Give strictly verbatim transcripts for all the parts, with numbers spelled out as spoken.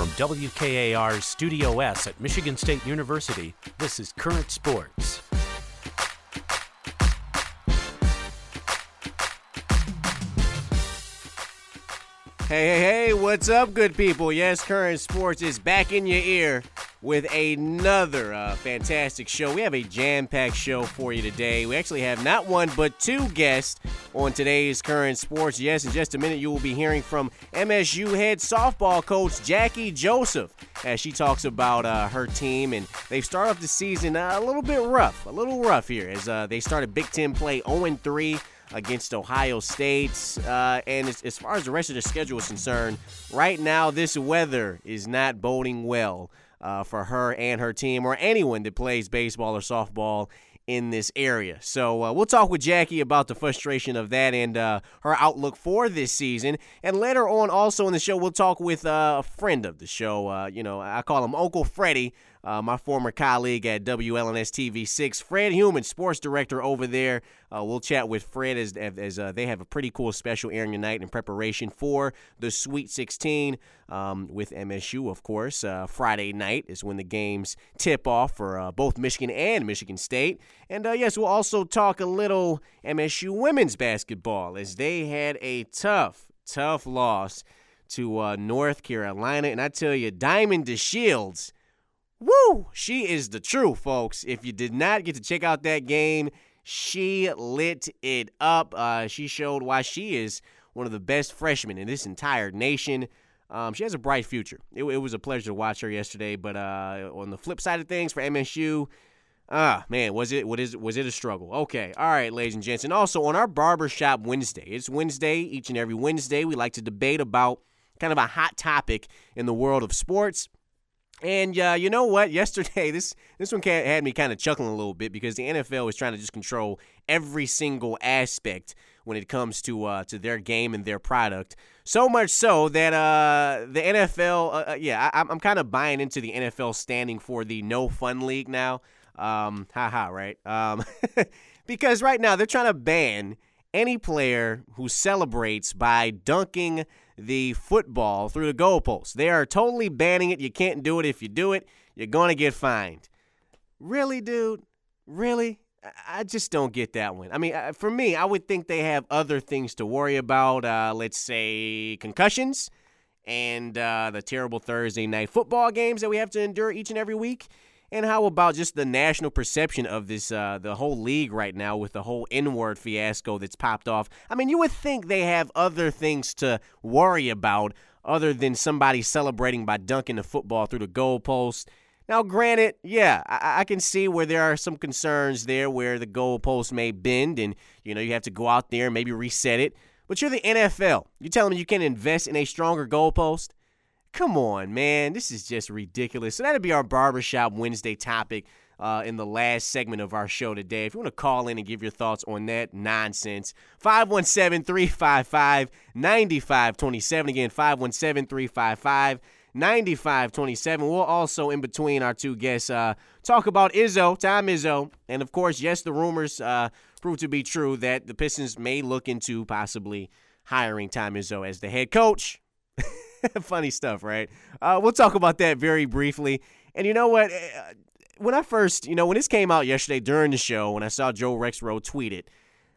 From W K A R's Studio S at Michigan State University, this is Current Sports. Hey, hey, hey, what's up, good people? Yes, Current Sports is back in your ear with another uh, fantastic show. We have a jam-packed show for you today. We actually have not one, but two guests on today's Current Sports. Yes, in just a minute, you will be hearing from M S U head softball coach Jackie Joseph as she talks about uh, her team. And they've started off the season uh, a little bit rough, a little rough here as uh, they started Big Ten play oh and three. Against Ohio State. Uh, and as, as far as the rest of the schedule is concerned, right now this weather is not boding well uh, for her and her team or anyone that plays baseball or softball in this area. So uh, we'll talk with Jackie about the frustration of that and uh, her outlook for this season. And later on also in the show, we'll talk with uh, a friend of the show. Uh, you know, I call him Uncle Freddie. Uh, my former colleague at W L N S T V six, Fred Human, sports director over there. Uh, we'll chat with Fred as, as uh, they have a pretty cool special airing tonight in preparation for the Sweet sixteen um, with M S U, of course. Uh, Friday night is when the games tip off for uh, both Michigan and Michigan State. And, uh, yes, we'll also talk a little M S U women's basketball as they had a tough, tough loss to uh, North Carolina. And I tell you, Diamond DeShields, woo! She is the truth, folks. If you did not get to check out that game, she lit it up. Uh, she showed why she is one of the best freshmen in this entire nation. Um, she has a bright future. It, it was a pleasure to watch her yesterday, but uh, on the flip side of things for M S U, ah, man, was it what is was it a struggle? Okay, all right, ladies and gents. And also on our Barbershop Wednesday, it's Wednesday, each and every Wednesday, we like to debate about kind of a hot topic in the world of sports. And uh, you know what? Yesterday, this this one had me kind of chuckling a little bit because the N F L is trying to just control every single aspect when it comes to uh, to their game and their product. So much so that uh, the N F L, uh, yeah, I, I'm kind of buying into the N F L standing for the no fun league now. Um, haha, right? Um, because right now they're trying to ban any player who celebrates by dunking the football through the goalpost. They are totally banning it. You can't do it. If you do it, you're going to get fined. Really, dude? Really? I just don't get that one. I mean, for me, I would think they have other things to worry about. Uh, let's say concussions and uh, the terrible Thursday night football games that we have to endure each and every week. And how about just the national perception of this, uh, the whole league right now with the whole N-word fiasco that's popped off? I mean, you would think they have other things to worry about other than somebody celebrating by dunking the football through the goalpost. Now, granted, yeah, I, I can see where there are some concerns there where the goalpost may bend and, you know, you have to go out there and maybe reset it. But you're the N F L. You're telling me you can invest in a stronger goalpost? Come on, man. This is just ridiculous. So that'll be our Barbershop Wednesday topic uh, in the last segment of our show today. If you want to call in and give your thoughts on that nonsense, five one seven, three five five, nine five two seven. Again, five one seven, three five five, nine five two seven. We'll also, in between our two guests, uh, talk about Izzo, Tom Izzo. And, of course, yes, the rumors uh, prove to be true that the Pistons may look into possibly hiring Tom Izzo as the head coach. Funny stuff, right? Uh, we'll talk about that very briefly. And you know what? When I first, you know, when this came out yesterday during the show, when I saw Joe Rexrode tweet it,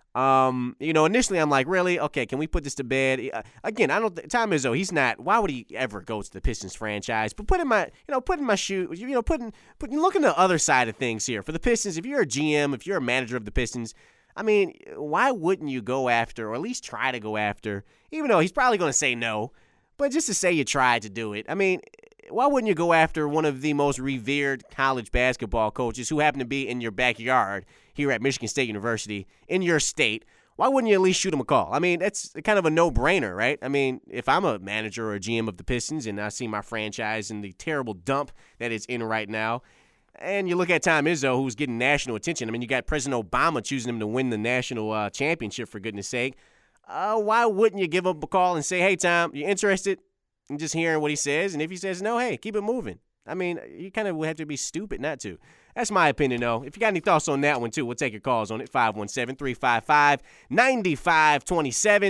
um, you know, initially I'm like, really? Okay, can we put this to bed? Uh, again, I don't. Tom Izzo, he's not. Why would he ever go to the Pistons franchise? But put in my, you know, put in my shoe, you know, putting, putting, looking at the other side of things here for the Pistons. If you're a G M, if you're a manager of the Pistons, I mean, why wouldn't you go after, or at least try to go after, even though he's probably going to say no. But just to say you tried to do it, I mean, why wouldn't you go after one of the most revered college basketball coaches who happen to be in your backyard here at Michigan State University, in your state? Why wouldn't you at least shoot him a call? I mean, that's kind of a no-brainer, right? I mean, if I'm a manager or a G M of the Pistons and I see my franchise in the terrible dump that it's in right now, and you look at Tom Izzo, who's getting national attention. I mean, you got President Obama choosing him to win the national uh, championship, for goodness sake. Uh, why wouldn't you give him a call and say, hey, Tom, you interested in just hearing what he says? And if he says no, hey, keep it moving. I mean, you kind of would have to be stupid not to. That's my opinion, though. If you got any thoughts on that one, too, we'll take your calls on it. five one seven, three five five, nine five two seven.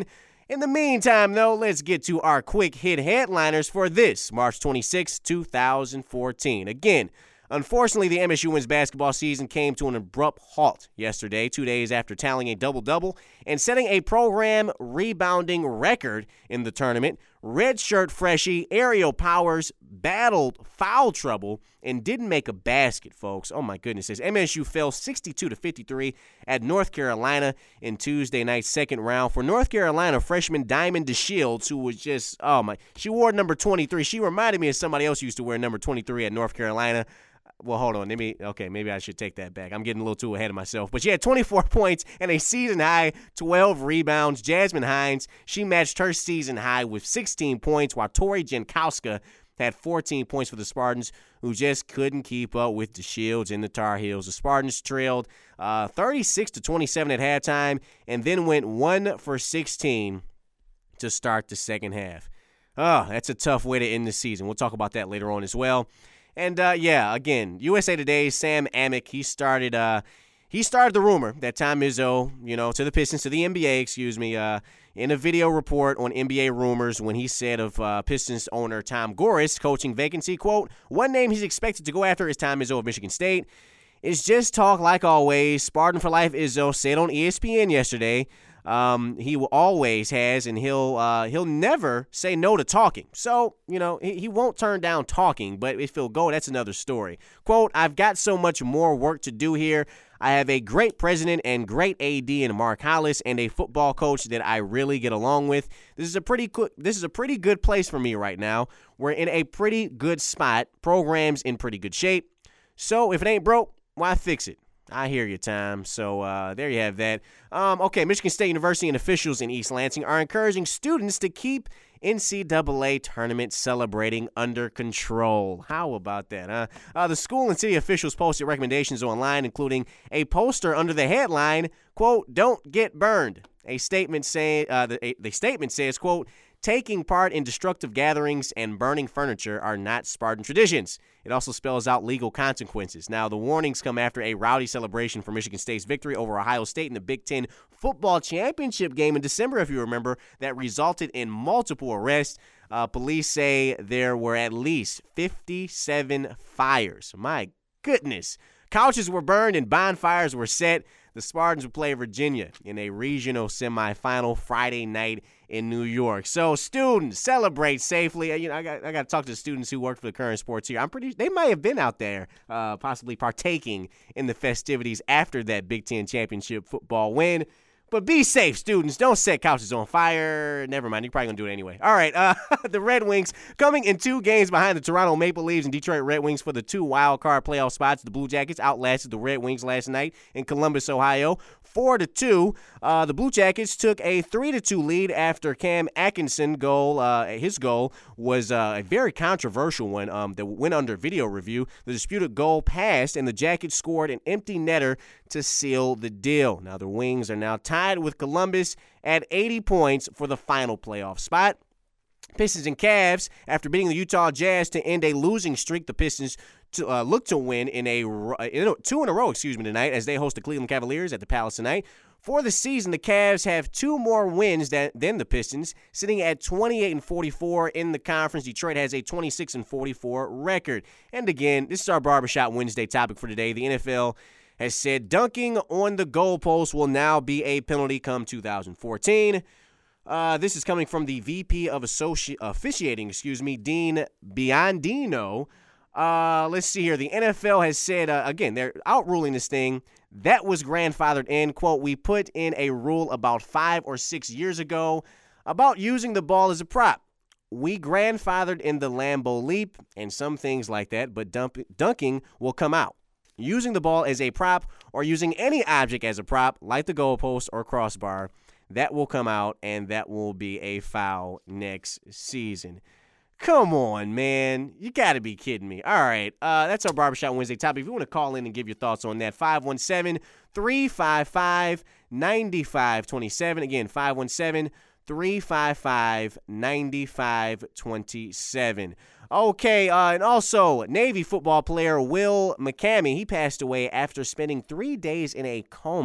In the meantime, though, let's get to our quick hit headliners for this March twenty-sixth, two thousand fourteen. Again, unfortunately, the M S U women's basketball season came to an abrupt halt yesterday, two days after tallying a double-double and setting a program rebounding record in the tournament. Redshirt freshie Ariel Powers battled foul trouble and didn't make a basket, folks. Oh, my goodness. As M S U fell sixty-two to fifty-three at North Carolina in Tuesday night's second round. For North Carolina, freshman Diamond DeShields, who was just, oh, my, she wore number twenty-three. She reminded me of somebody else who used to wear number twenty-three at North Carolina. Well, hold on. Let me, okay, maybe I should take that back. I'm getting a little too ahead of myself. But she had twenty-four points and a season-high twelve rebounds. Jasmine Hines, she matched her season high with sixteen points, while Tori Jankowska had fourteen points for the Spartans, who just couldn't keep up with the Shields and the Tar Heels. The Spartans trailed uh, thirty-six to twenty-seven at halftime and then went one for sixteen to start the second half. Oh, that's a tough way to end the season. We'll talk about that later on as well. And, uh, yeah, again, U S A Today's Sam Amick, he started uh, he started the rumor that Tom Izzo, you know, to the Pistons, to the N B A, excuse me, uh, in a video report on N B A rumors when he said of uh, Pistons owner Tom Gores coaching vacancy, quote, one name he's expected to go after is Tom Izzo of Michigan State. It's just talk like always. Spartan for life Izzo said on E S P N yesterday. Um, he always has, and he'll uh, he'll never say no to talking. So, you know, he, he won't turn down talking, but if he'll go, that's another story. Quote, I've got so much more work to do here. I have a great president and great A D in Mark Hollis and a football coach that I really get along with. This is a pretty co- this is a pretty good place for me right now. We're in a pretty good spot. Program's in pretty good shape. So if it ain't broke, why fix it? I hear you, Tom. So uh, there you have that. Um, okay, Michigan State University and officials in East Lansing are encouraging students to keep N C double A tournament celebrating under control. How about that, huh? Uh, the school and city officials posted recommendations online, including a poster under the headline, quote, don't get burned. A statement say, uh, the, a, the statement says, quote, taking part in destructive gatherings and burning furniture are not Spartan traditions. It also spells out legal consequences. Now, the warnings come after a rowdy celebration for Michigan State's victory over Ohio State in the Big Ten football championship game in December, if you remember, that resulted in multiple arrests. Uh, police say there were at least fifty-seven fires. My goodness. Couches were burned and bonfires were set. The Spartans will play Virginia in a regional semifinal Friday night in New York. So, students, celebrate safely. You know, I got I got to talk to the students who work for the Current Sports here. I'm pretty they might have been out there, uh, possibly partaking in the festivities after that Big Ten championship football win. But be safe, students. Don't set couches on fire. Never mind. You're probably going to do it anyway. All right. Uh, the Red Wings coming in two games behind the Toronto Maple Leafs and Detroit Red Wings for the two wild card playoff spots. The Blue Jackets outlasted the Red Wings last night in Columbus, Ohio, four to two. Uh, the Blue Jackets took a three to two lead after Cam Atkinson goal. Uh, his goal was uh, a very controversial one um, that went under video review. The disputed goal passed, and the Jackets scored an empty netter to seal the deal. Now the Wings are now tied with Columbus at eighty points for the final playoff spot. Pistons and Cavs, after beating the Utah Jazz to end a losing streak, the Pistons to, uh, look to win in a in two in a row, excuse me, tonight as they host the Cleveland Cavaliers at the Palace tonight. For the season, the Cavs have two more wins than, than the Pistons, sitting at twenty-eight and forty-four in the conference. Detroit has a twenty-six and forty-four record. And again, this is our Barbershop Wednesday topic for today. The N F L has said dunking on the goalpost will now be a penalty come two thousand fourteen. Uh, this is coming from the V P of Associ- officiating, excuse me, Dean Biondino. Uh, let's see here. The N F L has said, uh, again, they're outruling this thing. That was grandfathered in. Quote, we put in a rule about five or six years ago about using the ball as a prop. We grandfathered in the Lambeau Leap and some things like that, but dump- dunking will come out. Using the ball as a prop or using any object as a prop, like the goalpost or crossbar, that will come out, and that will be a foul next season. Come on, man. You got to be kidding me. All right, uh, that's our Barbershop Wednesday topic. If you want to call in and give your thoughts on that, five one seven, three five five, nine five two seven. Again, five one seven, three five five, nine five two seven. Okay, uh, and also, Navy football player Will McCamey, he passed away after spending three days in a coma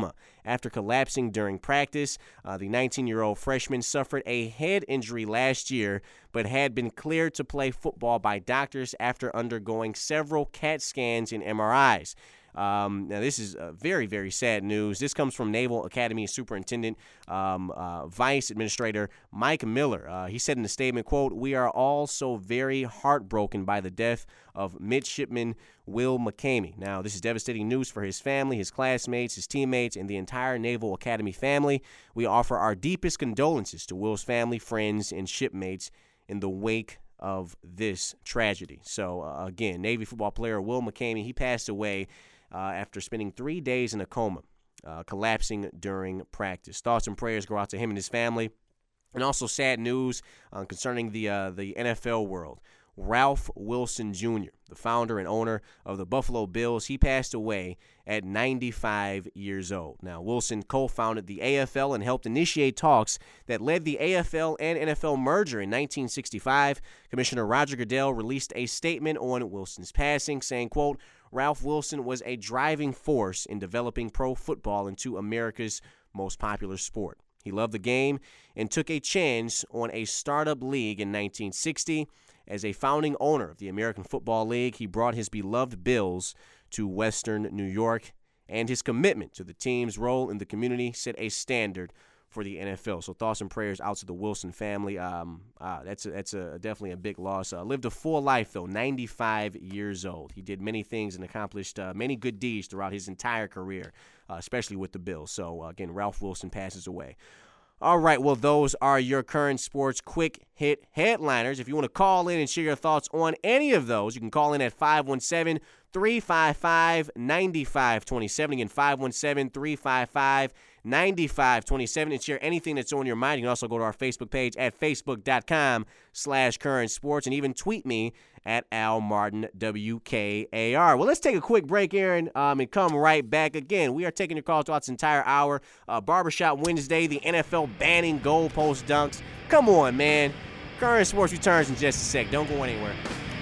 after collapsing during practice. Uh, the nineteen-year-old freshman suffered a head injury last year, but had been cleared to play football by doctors after undergoing several CAT scans and M R Is. Um, now, this is uh, very, very sad news. This comes from Naval Academy Superintendent um, uh, Vice Administrator Mike Miller. Uh, he said in a statement, quote, "We are all so very heartbroken by the death of Midshipman Will McCamey." Now, this is devastating news for his family, his classmates, his teammates, and the entire Naval Academy family. We offer our deepest condolences to Will's family, friends, and shipmates in the wake of this tragedy. So, uh, again, Navy football player Will McCamey, he passed away Uh, after spending three days in a coma, uh, collapsing during practice. Thoughts and prayers go out to him and his family. And also sad news uh, concerning the uh, the N F L world. Ralph Wilson Junior, the founder and owner of the Buffalo Bills, he passed away at ninety-five years old. Now, Wilson co-founded the A F L and helped initiate talks that led the A F L and N F L merger in nineteen sixty-five. Commissioner Roger Goodell released a statement on Wilson's passing, saying, quote, "Ralph Wilson was a driving force in developing pro football into America's most popular sport. He loved the game and took a chance on a startup league in nineteen sixty. As a founding owner of the American Football League, he brought his beloved Bills to Western New York, and his commitment to the team's role in the community set a standard for the N F L." So thoughts and prayers out to the Wilson family. Um, uh, that's a, that's a, definitely a big loss. Uh, lived a full life, though, ninety-five years old. He did many things and accomplished uh, many good deeds throughout his entire career, uh, especially with the Bills. So, uh, again, Ralph Wilson passes away. All right, well, those are your current sports quick hit headliners. If you want to call in and share your thoughts on any of those, you can call in at five one seven, three five five, nine five two seven. Again, five one seven, three five five, nine five two seven, and share anything that's on your mind. You can also go to our Facebook page at facebook.com slash current sports and even tweet me at Al Martin W K A R. Well, let's take a quick break, Aaron, um, and come right back. Again, we are taking your calls throughout this entire hour. Uh, Barbershop Wednesday, the N F L banning goalpost dunks. Come on, man. Current Sports returns in just a sec. Don't go anywhere.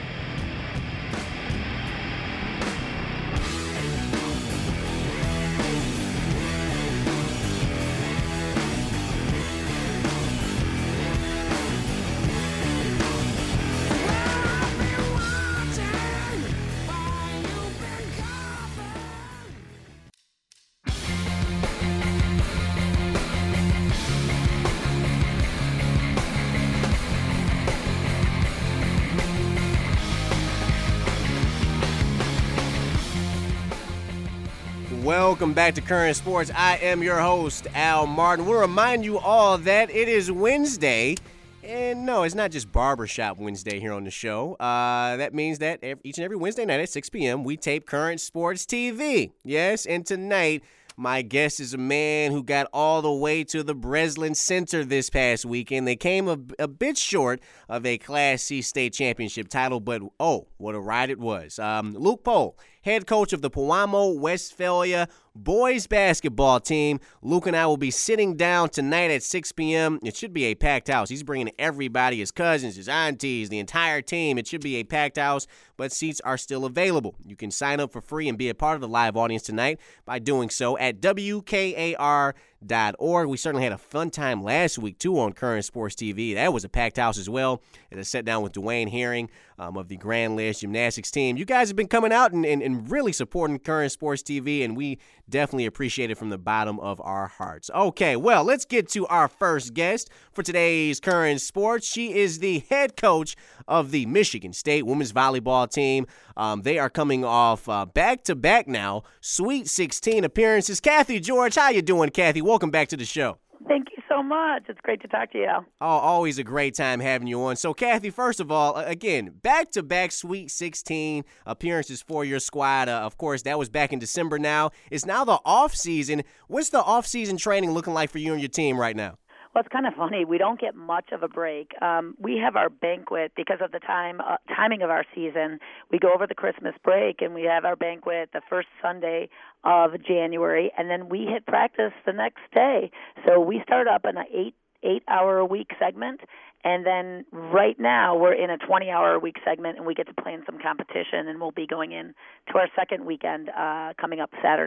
Welcome back to Current Sports. I am your host, Al Martin. We'll remind you all that it is Wednesday. And no, it's not just Barbershop Wednesday here on the show. Uh, that means that every, each and every Wednesday night at six p.m., we tape Current Sports T V. Yes, and tonight, my guest is a man who got all the way to the Breslin Center this past weekend. They came a, a bit short of a Class C state championship title, but oh, what a ride it was. Um, Luke Pohl, head coach of the Pewamo Westphalia boys basketball team. Luke and I will be sitting down tonight at six p.m. It should be a packed house. He's bringing everybody, his cousins, his aunties, the entire team. It should be a packed house, but seats are still available. You can sign up for free and be a part of the live audience tonight by doing so at W K A R dot org. We certainly had a fun time last week, too, on Current Sports T V. That was a packed house as well. As I sat down with Dwayne Herring um, of the Grand Ledge Gymnastics team. You guys have been coming out and, and, and really supporting Current Sports T V, and we definitely appreciate it from the bottom of our hearts. Okay, well, let's get to our first guest for today's Current Sports. She is the head coach of the Michigan State women's volleyball team. Um, they are coming off uh, back-to-back now Sweet sixteen appearances. Kathy George, how you doing, Kathy? Welcome back to the show. Thank you so much. It's great to talk to you, Al. Oh, always a great time having you on. So, Kathy, first of all, again, back-to-back Sweet sixteen appearances for your squad. Uh, of course, that was back in December now. It's now the off-season. What's the off-season training looking like for you and your team right now? Well, it's kind of funny. We don't get much of a break. Um, we have our banquet because of the time uh, timing of our season. We go over the Christmas break, and we have our banquet the first Sunday of January, and then we hit practice the next day. So we start up in an eight, eight-hour-a-week segment, and then right now we're in a twenty-hour-a-week segment, and we get to play in some competition, and we'll be going in to our second weekend uh, coming up Saturday.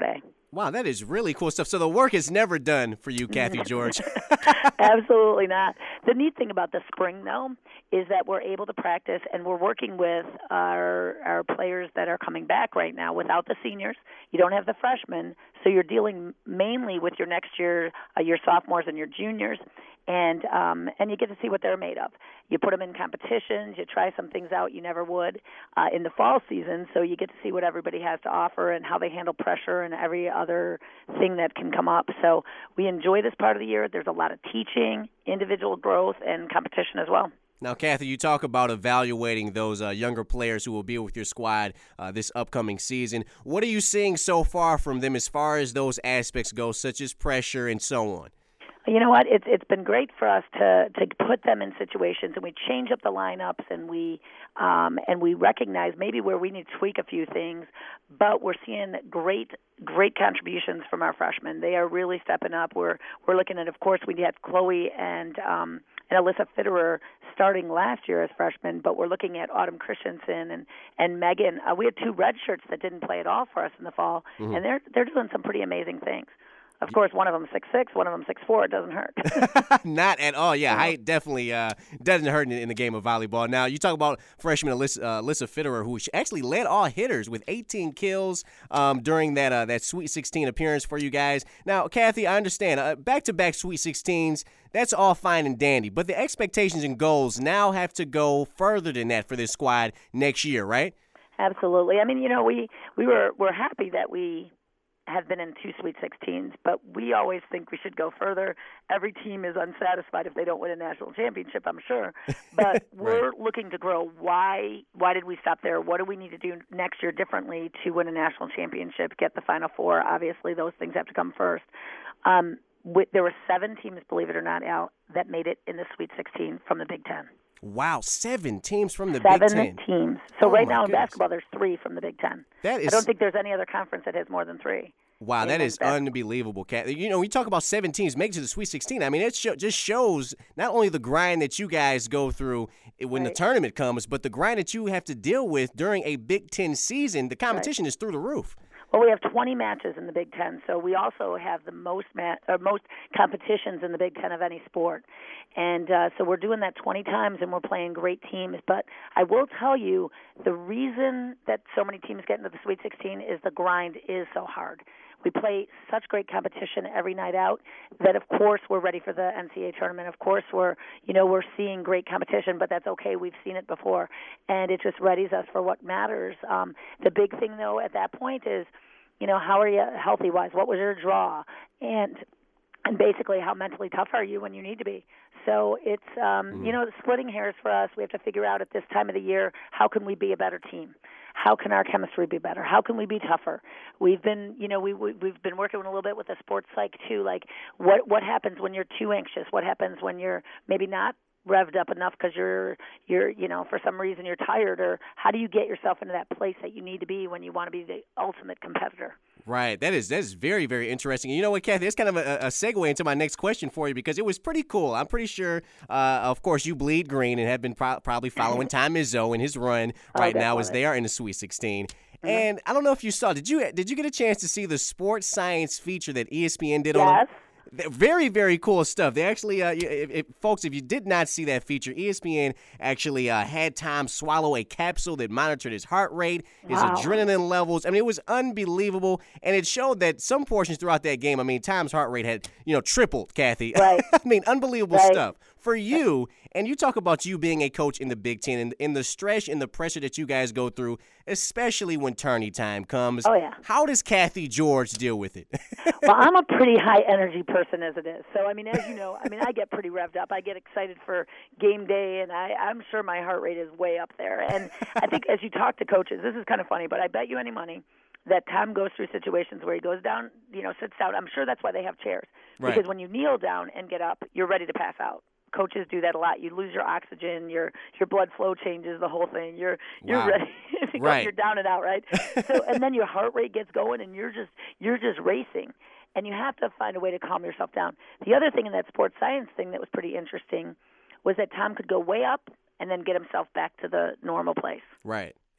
Wow, that is really cool stuff. So the work is never done for you, Kathy George. Absolutely not. The neat thing about the spring, though, is that we're able to practice, and we're working with our our players that are coming back right now without the seniors. You don't have the freshmen, so you're dealing mainly with your next year, uh, your sophomores and your juniors, and um, and you get to see what they're made of. You put them in competitions. You try some things out you never would uh, in the fall season, so you get to see what everybody has to offer and how they handle pressure and every other thing that can come up. So we enjoy this part of the year. There's a lot of teaching, individual growth, and competition as well. Now, Kathy, you talk about evaluating those uh, younger players who will be with your squad uh, this upcoming season. What are you seeing so far from them as far as those aspects go, such as pressure and so on? You know what? It's it's been great for us to to put them in situations, and we change up the lineups, and we um, and we recognize maybe where we need to tweak a few things. But we're seeing great great contributions from our freshmen. They are really stepping up. We're we're looking at, of course, we had Chloe and um, and Alyssa Fitterer starting last year as freshmen, but we're looking at Autumn Christensen and and Megan. Uh, we had two red shirts that didn't play at all for us in the fall, mm-hmm. and they're they're doing some pretty amazing things. Of course, one of them six six, one of them six four. It doesn't hurt. Not at all. Yeah, height definitely uh, doesn't hurt in, in the game of volleyball. Now, you talk about freshman Alyssa, uh, Alyssa Fitterer, who actually led all hitters with eighteen kills um, during that uh, that Sweet sixteen appearance for you guys. Now, Kathy, I understand. Uh, back-to-back Sweet sixteens, that's all fine and dandy. But the expectations and goals now have to go further than that for this squad next year, right? Absolutely. I mean, you know, we, we were we're happy that we – have been in two Sweet sixteens, but we always think we should go further. Every team is unsatisfied if they don't win a national championship, I'm sure. But right. We're looking to grow. Why Why did we stop there? What do we need to do next year differently to win a national championship, get the Final Four? Obviously, those things have to come first. Um, with, there were seven teams, believe it or not, Al, that made it in the Sweet sixteen from the Big Ten. Wow, seven teams from the seven Big Ten. Seven teams. So oh right now goodness. in basketball, there's three from the Big Ten. That is, I don't think there's any other conference that has more than three. Wow, that is basketball. Unbelievable, Kat. You know, we talk about seven teams making it to the Sweet sixteen. I mean, it show, just shows not only the grind that you guys go through when right. the tournament comes, but the grind that you have to deal with during a Big Ten season. The competition right. is through the roof. Well, we have twenty matches in the Big Ten, so we also have the most ma- or most competitions in the Big Ten of any sport. And uh, so we're doing that twenty times, and we're playing great teams. But I will tell you, the reason that so many teams get into the Sweet sixteen is the grind is so hard. We play such great competition every night out that, of course, we're ready for the N C double A tournament. Of course, we're, you know, we're seeing great competition, but that's okay. We've seen it before, and it just readies us for what matters. Um, the big thing, though, at that point is, you know, how are you healthy-wise? What was your draw? And and basically, how mentally tough are you when you need to be? So it's, um, mm-hmm. you know, splitting hairs for us. We have to figure out at this time of the year, how can we be a better team? How can our chemistry be better? How can we be tougher? We've been, you know, we, we we've been working a little bit with the sports psych too. Like, what what happens when you're too anxious? What happens when you're maybe not revved up enough because you're you're you know for some reason you're tired? Or how do you get yourself into that place that you need to be when you want to be the ultimate competitor? Right. That is that is very, very interesting. You know what, Kathy? It's kind of a, a segue into my next question for you because it was pretty cool. I'm pretty sure, uh, of course, you bleed green and have been pro- probably following Tom Izzo and his run right now as they are in the Sweet sixteen. Mm-hmm. And I don't know if you saw, did you did you get a chance to see the sports science feature that E S P N did yes. on them? Very, very cool stuff. They actually, uh, if, if, folks, if you did not see that feature, E S P N actually uh, had Tom swallow a capsule that monitored his heart rate, his wow. adrenaline levels. I mean, it was unbelievable, and it showed that some portions throughout that game, I mean, Tom's heart rate had, you know, tripled, Kathy. Right. I mean, unbelievable right. stuff. For you, and you talk about you being a coach in the Big Ten and, and the stress and the pressure that you guys go through, especially when tourney time comes. Oh, yeah. How does Kathy George deal with it? Well, I'm a pretty high-energy person as it is. So, I mean, as you know, I mean, I get pretty revved up. I get excited for game day, and I, I'm sure my heart rate is way up there. And I think as you talk to coaches, this is kind of funny, but I bet you any money that Tom goes through situations where he goes down, you know, sits down. I'm sure that's why they have chairs. Right. Because when you kneel down and get up, you're ready to pass out. Coaches do that a lot. You lose your oxygen, your your blood flow changes, the whole thing. You're you're wow. ready. Right. You're down and out, right? So and then your heart rate gets going, and you're just you're just racing, and you have to find a way to calm yourself down. The other thing in that sports science thing that was pretty interesting was that Tom could go way up and then get himself back to the normal place. Right.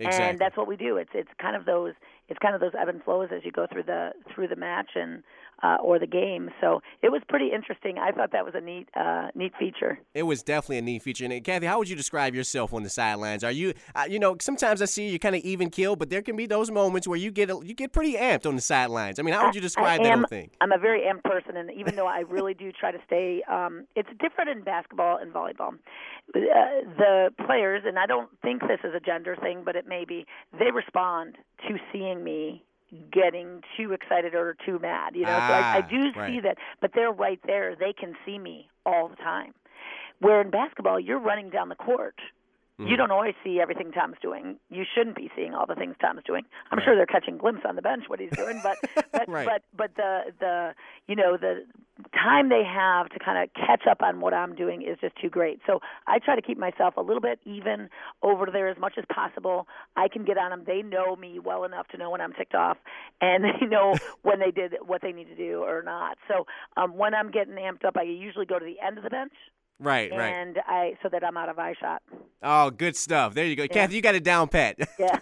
Exactly. And that's what we do. It's it's kind of those it's kind of those ebb and flows as you go through the through the match and uh, or the game. So it was pretty interesting. I thought that was a neat uh, neat feature. It was definitely a neat feature. And Kathy, how would you describe yourself on the sidelines? Are you, uh, you know, sometimes I see you kind of even keel, but there can be those moments where you get you get pretty amped on the sidelines. I mean, how would you describe I that am, whole thing? I'm a very amped person, and even though I really do try to stay, um, it's different in basketball and volleyball. Uh, the players, and I don't think this is a gender thing, but it may be, they respond to seeing me getting too excited or too mad. You know, ah, so I, I do right. see that, but they're right there. They can see me all the time. Where in basketball, you're running down the court. You don't always see everything Tom's doing. You shouldn't be seeing all the things Tom's doing. I'm right. sure they're catching a glimpse on the bench what he's doing, but but right. but but the the you know the time they have to kind of catch up on what I'm doing is just too great. So I try to keep myself a little bit even over there as much as possible. I can get on them. They know me well enough to know when I'm ticked off, and they know when they did what they need to do or not. So um, when I'm getting amped up, I usually go to the end of the bench. Right, right. And I so that I'm out of eye shot. Oh, good stuff. There you go. Yeah. Kathy, you got it down pat. Yeah.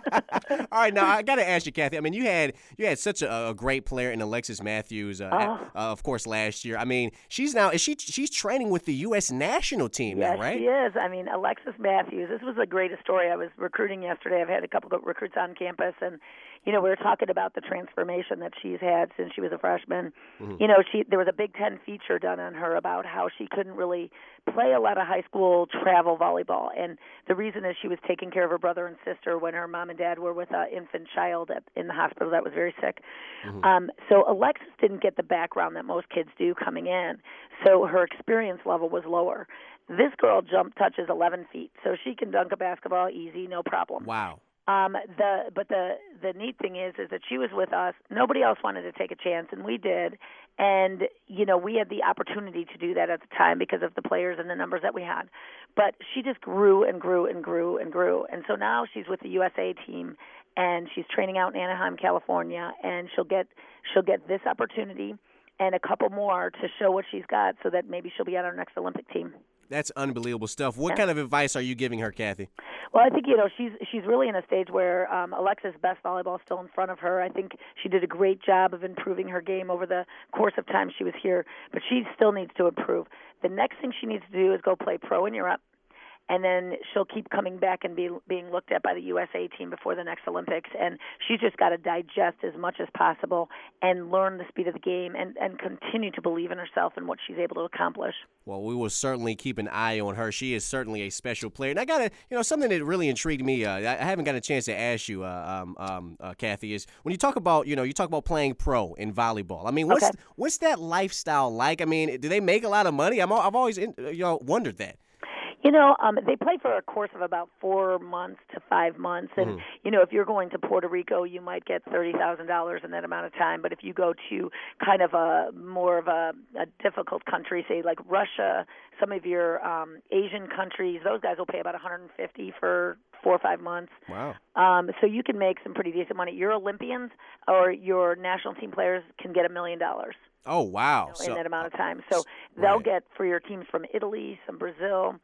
All right, now I got to ask you, Kathy. I mean, you had you had such a, a great player in Alexis Matthews, uh, oh. uh, of course, last year. I mean, she's now is she she's training with the U S national team yes, now, right? She is. I mean, Alexis Matthews. This was the greatest story. I was recruiting yesterday. I've had a couple of recruits on campus, and you know, we were talking about the transformation that she's had since she was a freshman. Mm-hmm. You know, she there was a Big Ten feature done on her about how she couldn't really play a lot of high school travel volleyball, and the reason is she was taking care of her brother and sister when her mom and dad were with an infant child at, in the hospital that was very sick. Mm-hmm. Um, so Alexis didn't get the background that most kids do coming in, so her experience level was lower. This girl jump touches eleven feet, so she can dunk a basketball easy, no problem. Wow. Um, the but the the neat thing is is that she was with us. Nobody else wanted to take a chance, and we did. And you know, we had the opportunity to do that at the time because of the players and the numbers that we had. But she just grew and grew and grew and grew. And so now she's with the U S A team, and she's training out in Anaheim, California, and she'll get she'll get this opportunity and a couple more to show what she's got, so that maybe she'll be on our next Olympic team. That's unbelievable stuff. What yeah. kind of advice are you giving her, Kathy? Well, I think, you know, she's she's really in a stage where um, Alexis' best volleyball is still in front of her. I think she did a great job of improving her game over the course of time she was here, but she still needs to improve. The next thing she needs to do is go play pro in Europe, and then she'll keep coming back and be being looked at by the U S A team before the next Olympics. And she's just got to digest as much as possible and learn the speed of the game and, and continue to believe in herself and what she's able to accomplish. Well, we will certainly keep an eye on her. She is certainly a special player. And I got to, you know, something that really intrigued me, uh, I haven't got a chance to ask you, uh, um, um, uh, Kathy, is when you talk about, you know, you talk about playing pro in volleyball. I mean, what's okay. what's that lifestyle like? I mean, do they make a lot of money? I'm, I've always, you know, wondered that. You know, um, they play for a course of about four months to five months. And, mm-hmm. you know, if you're going to Puerto Rico, you might get thirty thousand dollars in that amount of time. But if you go to kind of a more of a, a difficult country, say like Russia, some of your um, Asian countries, those guys will pay about one hundred fifty for four or five months. Wow. Um, so you can make some pretty decent money. Your Olympians or your national team players can get a million dollars. Oh, wow. You know, so, in that amount of time. So they'll right. get for your teams from Italy, some Brazil,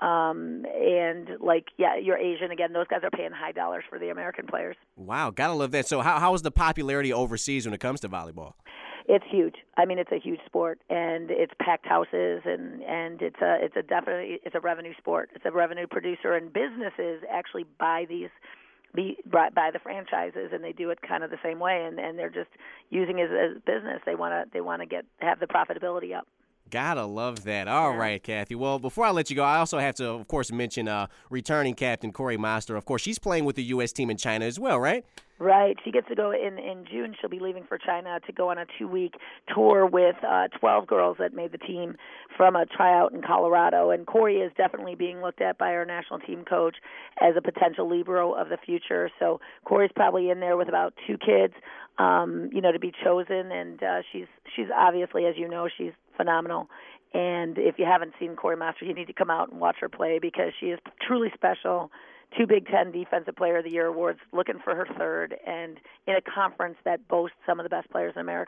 um, and like, yeah, your Asian, again, those guys are paying high dollars for the American players. Wow, gotta love that. So how how is the popularity overseas when it comes to volleyball? It's huge. I mean, it's a huge sport, and it's packed houses, and, and it's a it's a definitely it's a revenue sport. It's a revenue producer, and businesses actually buy these be by the franchises, and they do it kind of the same way, and, and they're just using it as business. They want to they want to get have the profitability up. Gotta love that. All yeah. right, Kathy. Well, before I let you go, I also have to, of course, mention uh, returning captain Corey Moster. Of course, she's playing with the U S team in China as well, right? Right. She gets to go in, in June. She'll be leaving for China to go on a two-week tour with uh, twelve girls that made the team from a tryout in Colorado. And Corey is definitely being looked at by our national team coach as a potential libero of the future. So Corey's probably in there with about two kids, um, you know, to be chosen. And uh, she's she's obviously, as you know, she's phenomenal. And if you haven't seen Corey Moster, you need to come out and watch her play because she is truly special. Two Big Ten Defensive Player of the Year awards, looking for her third, and in a conference that boasts some of the best players in America.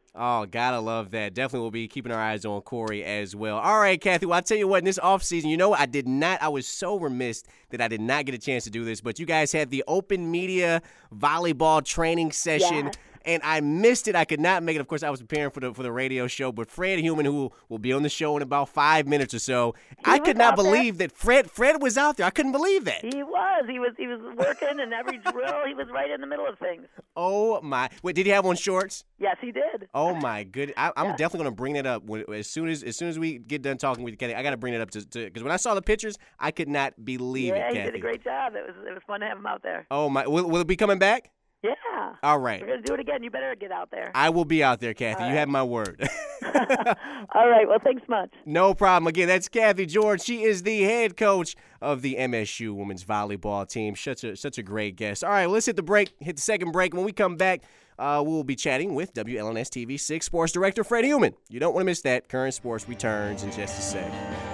Oh, gotta love that. Definitely will be keeping our eyes on Corey as well. All right, Kathy, well, I'll tell you what, in this offseason, you know, I did not, I was so remiss that I did not get a chance to do this, but you guys had the open media volleyball training session. Yes. And I missed it. I could not make it. Of course, I was preparing for the for the radio show. But Fred Human, who will be on the show in about five minutes or so, He I could not believe there. that Fred Fred was out there. I couldn't believe that. He was. He was. He was working, and every drill, he was right in the middle of things. Oh my! Wait, did he have on shorts? Yes, he did. Oh my goodness! I, I'm Yeah. definitely going to bring that up when, as soon as as soon as we get done talking with Kathy. I got to bring it up to because when I saw the pictures, I could not believe yeah, it. he Kathy. did a great job. It was. It was fun to have him out there. Oh my! Will, will it be coming back? Yeah. All right. We're gonna do it again. You better get out there. I will be out there, Kathy. All You right. have my word. All right. Well, thanks much. No problem. Again, that's Kathy George. She is the head coach of the M S U women's volleyball team. Such a such a great guest. All right, well, let's hit the break. Hit the second break. When we come back, uh, we'll be chatting with W L N S T V six sports director Fred Human. You don't want to miss that. Current Sports returns in just a sec.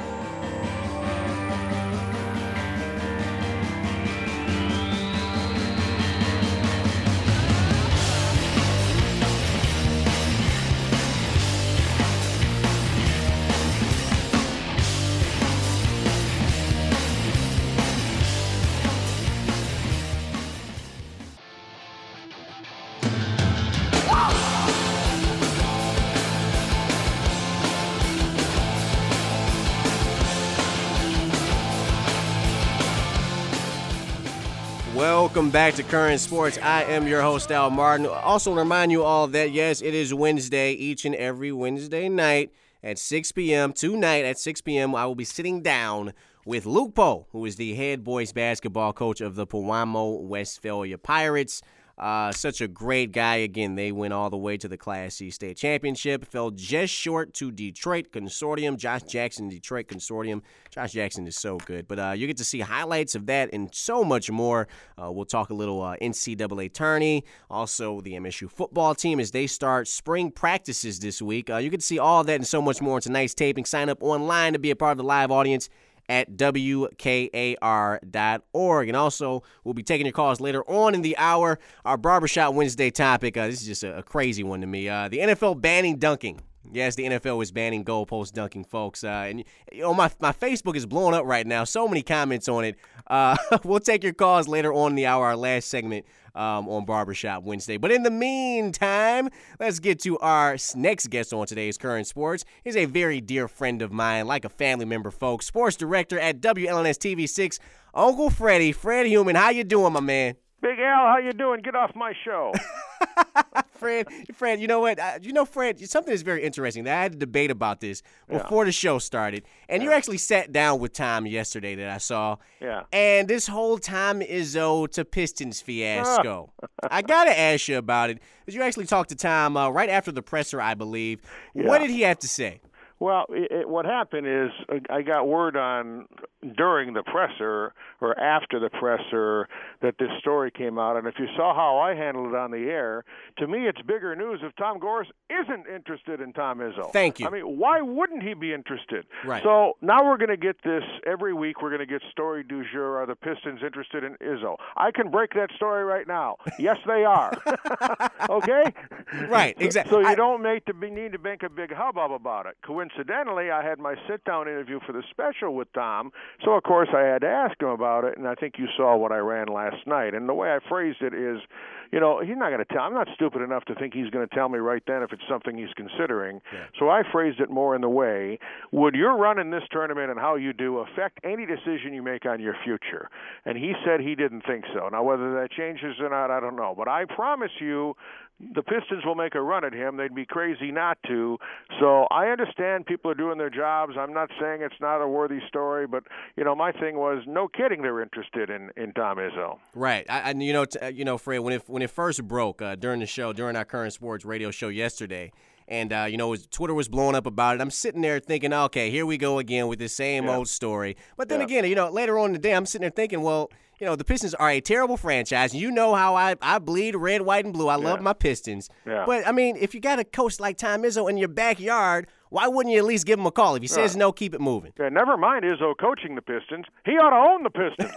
Welcome back to Current Sports. I am your host, Al Martin. Also, want to remind you all that, yes, it is Wednesday, each and every Wednesday night at six p.m. Tonight at six p.m., I will be sitting down with Luke Poe, who is the head boys basketball coach of the Pewamo Westphalia Pirates. Uh, such a great guy. Again, they went all the way to the Class C state championship, fell just short to Detroit Consortium, Josh Jackson Detroit Consortium. Josh Jackson is so good. But uh, you get to see highlights of that and so much more. Uh, we'll talk a little uh, N C double A tourney, also the M S U football team as they start spring practices this week. Uh, you get to see all that and so much more in tonight's taping. Sign up online to be a part of the live audience at W K A R dot org. And also, we'll be taking your calls later on in the hour. Our Barbershop Wednesday topic, uh, this is just a, a crazy one to me. Uh, the N F L banning dunking. Yes, the N F L is banning goalpost dunking, folks. Uh, and you know, my, my Facebook is blowing up right now. So many comments on it. Uh, we'll take your calls later on in the hour, our last segment um, on Barbershop Wednesday. But in the meantime, let's get to our next guest on today's Current Sports. He's a very dear friend of mine, like a family member, folks. Sports director at W L N S T V six, Uncle Freddie. Fred Human, how you doing, my man? Big Al, how you doing? Get off my show. Fred, Fred, you know what? Uh, you know, Fred, something that's very interesting. I had a debate about this before yeah. the show started, and yeah. you actually sat down with Tom yesterday that I saw. Yeah. And this whole Tom Izzo to Pistons fiasco. I got to ask you about it, because you actually talked to Tom uh, right after the presser, I believe. Yeah. What did he have to say? Well, it, it, what happened is I got word on during the presser or after the presser that this story came out. And if you saw how I handled it on the air, to me it's bigger news if Tom Gores isn't interested in Tom Izzo. Thank you. I mean, why wouldn't he be interested? Right. So now we're going to get this every week. We're going to get story du jour. Are the Pistons interested in Izzo? I can break that story right now. Yes, they are. Okay? Right, exactly. So, so you I, don't make the, need to make a big hubbub about it. Coincidentally, I had my sit-down interview for the special with Tom, so of course I had to ask him about it, and I think you saw what I ran last night. And the way I phrased it is, you know, he's not going to tell. I'm not stupid enough to think he's going to tell me right then if it's something he's considering. Yeah. So I phrased it more in the way, would your run in this tournament and how you do affect any decision you make on your future? And he said he didn't think so. Now, whether that changes or not, I don't know. But I promise you, the Pistons will make a run at him. They'd be crazy not to. So I understand people are doing their jobs. I'm not saying it's not a worthy story, but, you know, my thing was, no kidding they're interested in, in Tom Izzo. Right. I, I, you know, t- you know, Fred, when it, when it first broke uh, during the show, during our Current Sports radio show yesterday, and, uh, you know, was, Twitter was blowing up about it. I'm sitting there thinking, okay, here we go again with the same yeah. old story. But then yeah. again, you know, later on in the day, I'm sitting there thinking, well, you know, the Pistons are a terrible franchise. You know how I, I bleed red, white, and blue. I love Yeah. my Pistons. Yeah. But, I mean, if you got a coach like Tom Izzo in your backyard, why wouldn't you at least give him a call? If he says Right. no, keep it moving. Yeah, never mind Izzo coaching the Pistons. He ought to own the Pistons.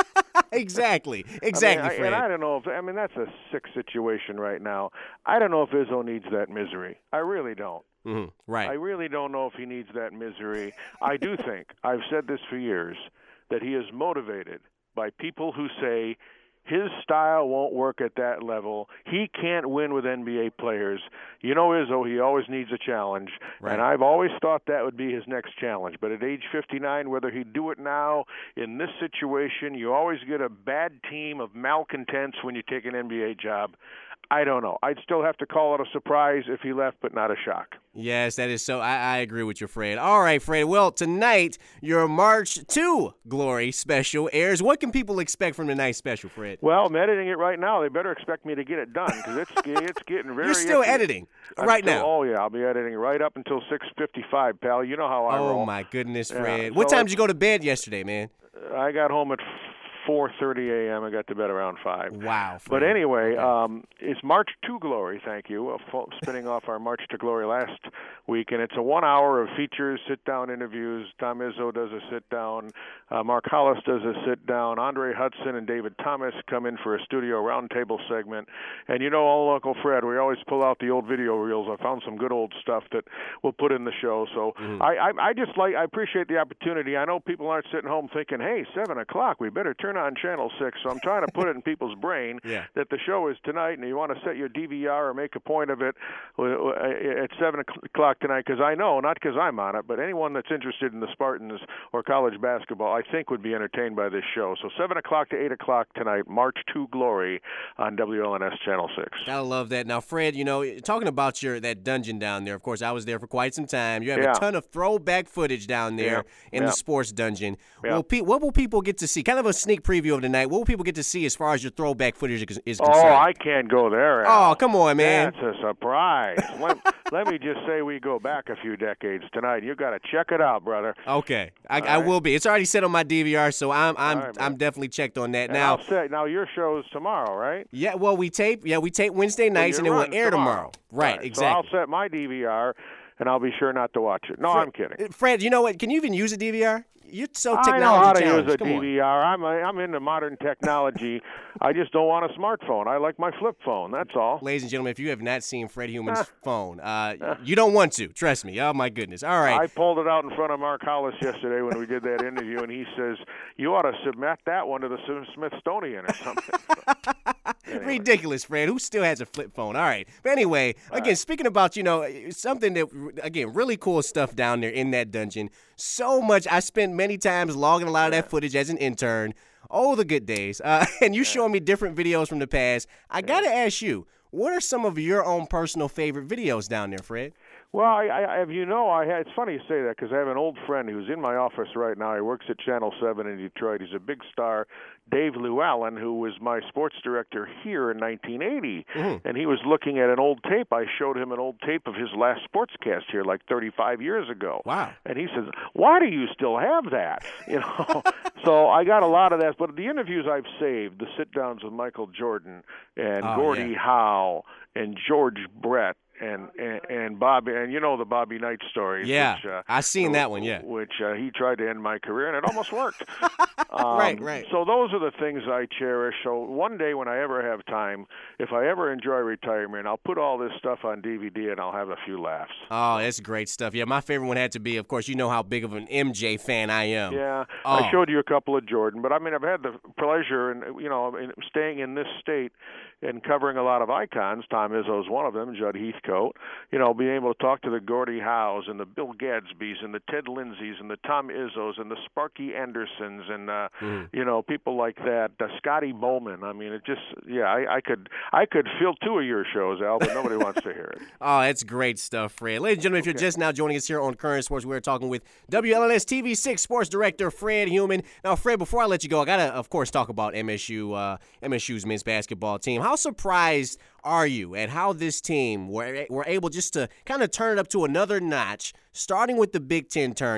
Exactly. Exactly, I mean, I, Fred. and I don't know if I mean that's a sick situation right now. I don't know if Izzo needs that misery. I really don't. Mhm. Right. I really don't know if he needs that misery. I do think, I've said this for years, that he is motivated by people who say his style won't work at that level. He can't win with N B A players. You know Izzo, he always needs a challenge. Right. And I've always thought that would be his next challenge. But at age fifty-nine, whether he'd do it now, in this situation, you always get a bad team of malcontents when you take an N B A job. I don't know. I'd still have to call it a surprise if he left, but not a shock. Yes, that is so. I, I agree with you, Fred. All right, Fred. Well, tonight, your March to Glory special airs. What can people expect from tonight's special, Fred? Well, I'm editing it right now. They better expect me to get it done because it's it's getting very. You're still icky. editing I'm right still- now. Oh yeah, I'll be editing right up until six fifty-five, pal. You know how I Oh, roll. my goodness, Yeah, Fred. What so time it's- did you go to bed yesterday, man? I got home at four thirty a.m. I got to bed around five. Wow, Fred. But anyway, Okay. um, it's March to Glory, thank you, uh, fo- spinning off our March to Glory last week, and it's a one hour of features, sit-down interviews. Tom Izzo does a sit-down. Uh, Mark Hollis does a sit-down. Andre Hudson and David Thomas come in for a studio roundtable segment. And you know, old Uncle Fred, we always pull out the old video reels. I found some good old stuff that we'll put in the show. So Mm-hmm. I, I, I just like, I appreciate the opportunity. I know people aren't sitting home thinking, hey, seven o'clock, we better turn on Channel six. So I'm trying to put it in people's brain Yeah. that the show is tonight, and you want to set your D V R or make a point of it uh, at seven o'clock tonight, because I know, not because I'm on it, but anyone that's interested in the Spartans or college basketball, I think would be entertained by this show. So seven o'clock to eight o'clock tonight, March to Glory on W L N S Channel six. Gotta love that. Now, Fred, you know, talking about your that dungeon down there, of course, I was there for quite some time. You have Yeah. a ton of throwback footage down there Yeah. in Yeah. the sports dungeon. Yeah. Well, pe- what will people get to see? Kind of a sneak preview of tonight. What will people get to see as far as your throwback footage is, is Oh, concerned? I can't go there, Al. Oh, come on, man. That's a surprise. let, let me just say we go back a few decades tonight. You got to check it out, brother. Okay, I, All I right. will be. It's already set on my D V R, so I'm I'm All right, man. I'm definitely checked on that. And Now, I'll say, now your show's tomorrow, right? yeah, well, we tape. Yeah, we tape Wednesday nights, and Well, it you're will air running tomorrow. Right, So exactly. I'll set my D V R, and I'll be sure not to watch it. No, I'm kidding. Fred, you know what? Can you even use a D V R? You're so I know how technology to use challenged. a Come on. D V R. I'm a, I'm into modern technology. I just don't want a smartphone. I like my flip phone. That's all. Ladies and gentlemen, if you have not seen Fred Human's phone, uh, you don't want to. Trust me. Oh, my goodness. All right. I pulled it out in front of Mark Hollis yesterday when we did that interview, and he says, you ought to submit that one to the Smithsonian or something. Anyway. Ridiculous, Fred. Who still has a flip phone? All right. But anyway, again, speaking about, you know, something that, again, really cool stuff down there in that dungeon. So much. I spent many times logging a lot of that footage as an intern. Oh, the good days. Uh, and you showing me different videos from the past. I got to ask you, what are some of your own personal favorite videos down there, Fred? Well, I, I, as you know, I had, it's funny you say that because I have an old friend who's in my office right now. He works at Channel seven in Detroit. He's a big star, Dave Llewellyn, who was my sports director here in nineteen eighty. Mm-hmm. And he was looking at an old tape. I showed him an old tape of his last sportscast here like thirty-five years ago. Wow. And he says, why do you still have that? You know. So I got a lot of that. But the interviews I've saved, the sit-downs with Michael Jordan and Oh, Gordie yeah. Howe and George Brett, And, and and Bobby, and you know the Bobby Knight story. Yeah, which, uh, I seen that one, yeah. Which uh, he tried to end my career, and it almost worked. um, Right, right. So those are the things I cherish. So one day when I ever have time, if I ever enjoy retirement, I'll put all this stuff on D V D, and I'll have a few laughs. Oh, that's great stuff. Yeah, my favorite one had to be, of course, you know how big of an M J fan I am. Yeah, Oh. I showed you a couple of Jordan, but I mean, I've had the pleasure, and you know, in staying in this state and covering a lot of icons. Tom Izzo's one of them, Judd Heathcote. You know, being able to talk to the Gordie Howes and the Bill Gadsbys and the Ted Lindsays and the Tom Izzos and the Sparky Andersons and uh, Mm. you know, people like that. Uh, Scotty Bowman. I mean, it just yeah, I, I could I could fill two of your shows, Al, but nobody wants to hear it. Oh, that's great stuff, Fred. Ladies and gentlemen, if you're just now joining us here on Current Sports, we're talking with W L N S T V six Sports Director Fred Human. Now, Fred, before I let you go, I got to, of course, talk about M S U, uh, M S U's men's basketball team. How surprised are you at how this team were, were able just to kind of turn it up to another notch, starting with the Big Ten tourney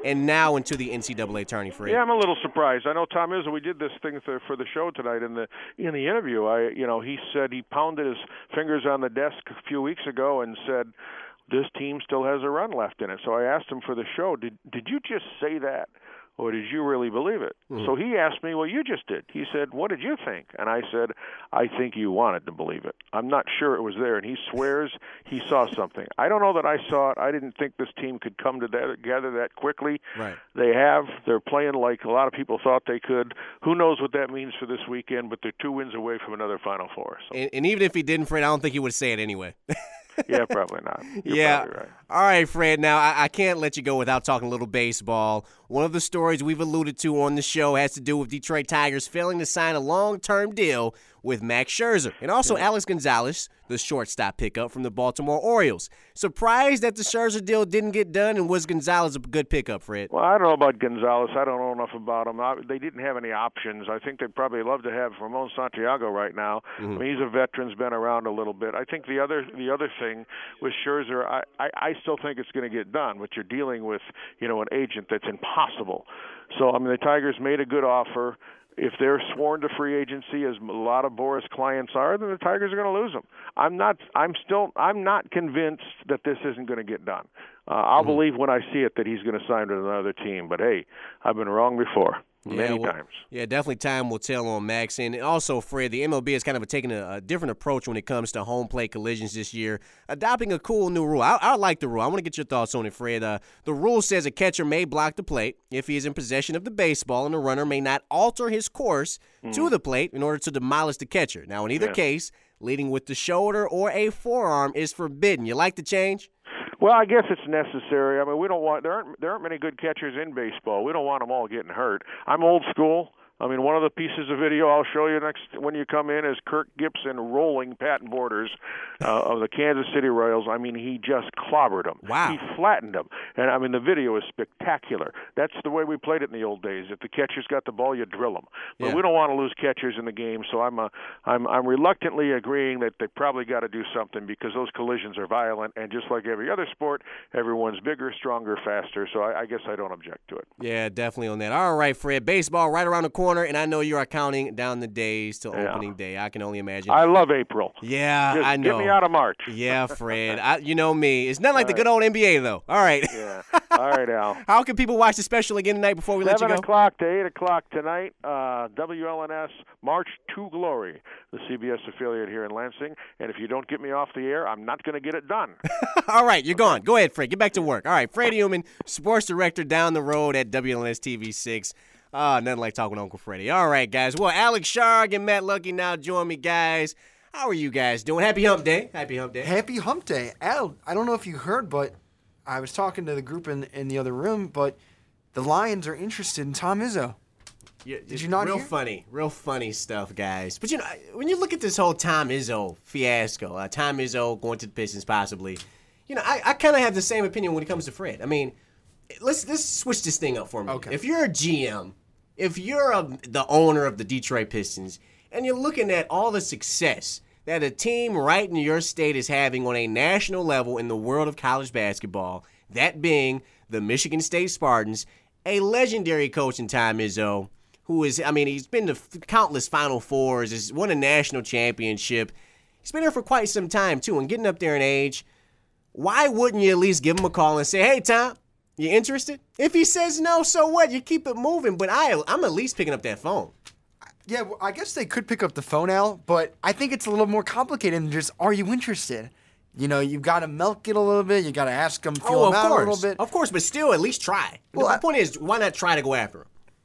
and now into the N C double A tourney, Fred. Yeah, I'm a little surprised. I know Tom Izzo, we did this thing for, for the show tonight. In the in the interview, I you know he said he pounded his fingers on the desk a few weeks ago and said, this team still has a run left in it. So I asked him for the show, did did you just say that? Or did you really believe it? Mm-hmm. So he asked me, well, you just did. He said, what did you think? And I said, I think you wanted to believe it. I'm not sure it was there. And he swears he saw something. I don't know that I saw it. I didn't think this team could come together that quickly. Right. They have. They're playing like a lot of people thought they could. Who knows what that means for this weekend, but they're two wins away from another Final Four. So. And, and even if he didn't, Fred, I don't think he would say it anyway. Yeah, probably not. You're yeah. Probably right. All right, Fred. Now, I, I can't let you go without talking a little baseball. One of the stories we've alluded to on the show has to do with Detroit Tigers failing to sign a long-term deal with Max Scherzer and also yeah. Alex Gonzalez, the shortstop pickup from the Baltimore Orioles. Surprised that the Scherzer deal didn't get done, and was Gonzalez a good pickup, Fred? Well, I don't know about Gonzalez. I don't know enough about him. I, they didn't have any options. I think they'd probably love to have Ramon Santiago right now. Mm-hmm. I mean, he's a veteran, has been around a little bit. I think the other the other thing with Scherzer, I, I, I still think it's going to get done, but you're dealing with, you know, an agent that's impossible. So, I mean, the Tigers made a good offer. If they're sworn to free agency, as a lot of Boras clients are, then the Tigers are going to lose them. I'm not. I'm still. I'm not convinced that this isn't going to get done. Uh, I'll mm-hmm. believe when I see it that he's going to sign with another team. But hey, I've been wrong before. Many yeah, well, times. Yeah, definitely time will tell on Max. And also, Fred, the M L B has kind of taken a, a different approach when it comes to home plate collisions this year, adopting a cool new rule. I, I like the rule. I want to get your thoughts on it, Fred. Uh, the rule says a catcher may block the plate if he is in possession of the baseball, and the runner may not alter his course mm. to the plate in order to demolish the catcher. Now, in either yeah. case, leading with the shoulder or a forearm is forbidden. You like the change? Well, I guess it's necessary. I mean, we don't want there aren't there aren't many good catchers in baseball. We don't want them all getting hurt. I'm old school. I mean, one of the pieces of video I'll show you next when you come in is Kirk Gibson rolling Patton Borders uh, of the Kansas City Royals. I mean, he just clobbered them. Wow. He flattened them. And, I mean, the video is spectacular. That's the way we played it in the old days. If the catcher's got the ball, you drill them. But yeah. we don't want to lose catchers in the game, so I'm, a, I'm, I'm reluctantly agreeing that they probably got to do something because those collisions are violent, and just like every other sport, everyone's bigger, stronger, faster, so I, I guess I don't object to it. Yeah, definitely on that. All right, Fred, baseball right around the corner. And I know you are counting down the days till yeah. opening day. I can only imagine. I love April. Yeah, Just I know. Get me out of March. Yeah, Fred. I, you know me. It's not like All the right. good old N B A, though. All right. Yeah. All right, Al. How can people watch the special again tonight before we let you go? seven o'clock to eight o'clock tonight, uh, W L N S, March to Glory, the C B S affiliate here in Lansing. And if you don't get me off the air, I'm not going to get it done. All right, you're gone. Go ahead, Fred. Get back to work. All right, Freddie Human, sports director down the road at W L N S T V six. Ah, uh, nothing like talking to Uncle Freddie. All right, guys. Well, Alex Sharg and Matt Lucky now join me, guys. How are you guys doing? Happy Hump Day. Happy Hump Day. Happy Hump Day. Al, I don't know if you heard, but I was talking to the group in, in the other room, but the Lions are interested in Tom Izzo. Yeah, Did you not Real hear? funny. Real funny stuff, guys. But, you know, when you look at this whole Tom Izzo fiasco, uh, Tom Izzo going to the Pistons possibly, you know, I, I kind of have the same opinion when it comes to Fred. I mean, let's, let's switch this thing up for me. Okay. If you're a G M, if you're a, the owner of the Detroit Pistons, and you're looking at all the success that a team right in your state is having on a national level in the world of college basketball, that being the Michigan State Spartans, a legendary coach in Tom Izzo, who is, I mean, he's been to countless Final Fours, has won a national championship. He's been there for quite some time, too, and getting up there in age. Why wouldn't you at least give him a call and say, hey, Tom, you interested? If he says no, so what? You keep it moving. But I, I'm at least picking up that phone. Yeah, well, I guess they could pick up the phone, Al, but I think it's a little more complicated than just, are you interested? You know, you've got to milk it a little bit. You got to ask them, feel oh, them of out course. a little bit. Of course, but still, at least try. Well, the I, point is, why not try to go after him?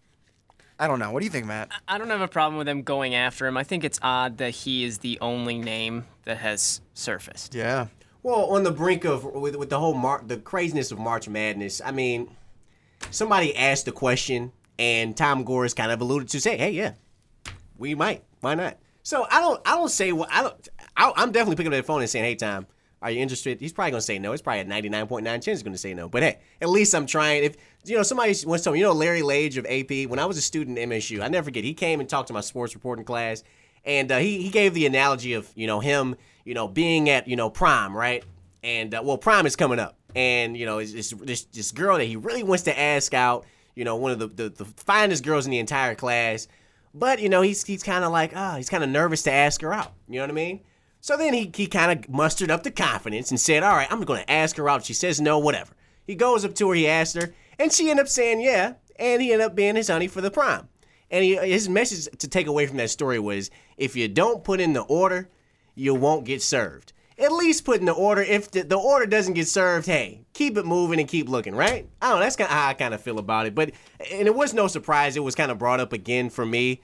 I don't know. What do you think, Matt? I don't have a problem with them going after him. I think it's odd that he is the only name that has surfaced. Yeah. Well, on the brink of, with, with the whole, Mar- the craziness of March Madness, I mean, somebody asked the question, and Tom Gores kind of alluded to say, hey, yeah, we might. Why not? So I don't I don't say, well, I don't, I, I'm definitely picking up that phone and saying, hey, Tom, are you interested? He's probably going to say no. It's probably a ninety-nine point nine chance he's going to say no. But hey, at least I'm trying. If, you know, somebody once told me, you know, Larry Lage of A P, when I was a student at M S U, I never forget, he came and talked to my sports reporting class, and uh, he, he gave the analogy of, you know, him, you know, being at, you know, prime, right? And, uh, well, prime is coming up. and you know, it's, it's this this girl that he really wants to ask out. You know, one of the the, the finest girls in the entire class. But you know, he's he's kind of like, ah, oh, he's kind of nervous to ask her out. You know what I mean? So then he he kind of mustered up the confidence and said, all right, I'm going to ask her out. She says no, whatever. He goes up to her, he asks her, and she ended up saying yeah, and he ended up being his honey for the prom. And he, his message to take away from that story was, if you don't put in the order, you won't get served. At least put in the order. If the, the order doesn't get served, hey, keep it moving and keep looking, right? I don't know, that's kind of how I kind of feel about it. But, and it was no surprise, it was kind of brought up again for me.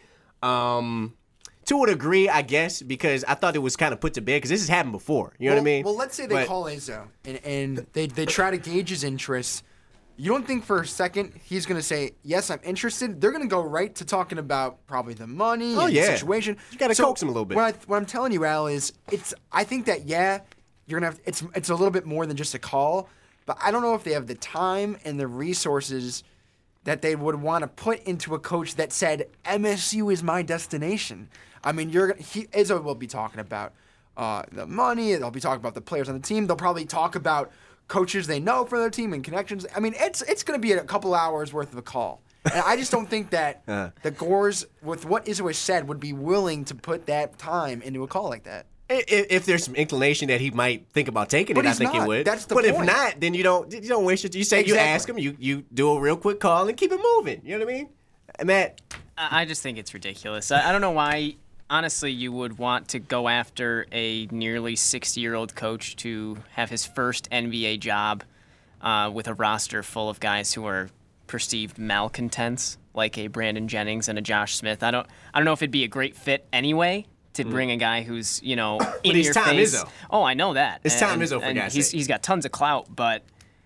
Um... To a degree, I guess, because I thought it was kind of put to bed, because this has happened before. You know well, what I mean? Well, let's say they but, call Izzo, and, and they, they try to gauge his interest. You don't think for a second he's going to say, yes, I'm interested? They're going to go right to talking about probably the money oh, and yeah. the situation. You got to so coax him a little bit. What, I, what I'm telling you, Al, is it's. I think that, yeah, you're gonna have, it's, it's a little bit more than just a call, but I don't know if they have the time and the resources that they would want to put into a coach that said, M S U is my destination. I mean, you're he, Izzo will be talking about uh, the money. They'll be talking about the players on the team. They'll probably talk about coaches they know for their team and connections. I mean, it's it's going to be a couple hours worth of a call. And I just don't think that uh. the Gores, with what Izzo has said, would be willing to put that time into a call like that. If, if there's some inclination that he might think about taking but it, I think not. he would. That's the but point. if not, then you don't you don't waste your. You say exactly. you ask him, you you do a real quick call and keep it moving. You know what I mean, Matt? I just think it's ridiculous. I, I don't know why. Honestly, you would want to go after a nearly sixty-year-old coach to have his first N B A job uh, with a roster full of guys who are perceived malcontents, like a Brandon Jennings and a Josh Smith. I don't, I don't know if it'd be a great fit anyway to bring a guy who's, you know, in he's your Tom face. Izzo. Oh, I know that. It's Tom Izzo, for God's he's, sake. He's got tons of clout, but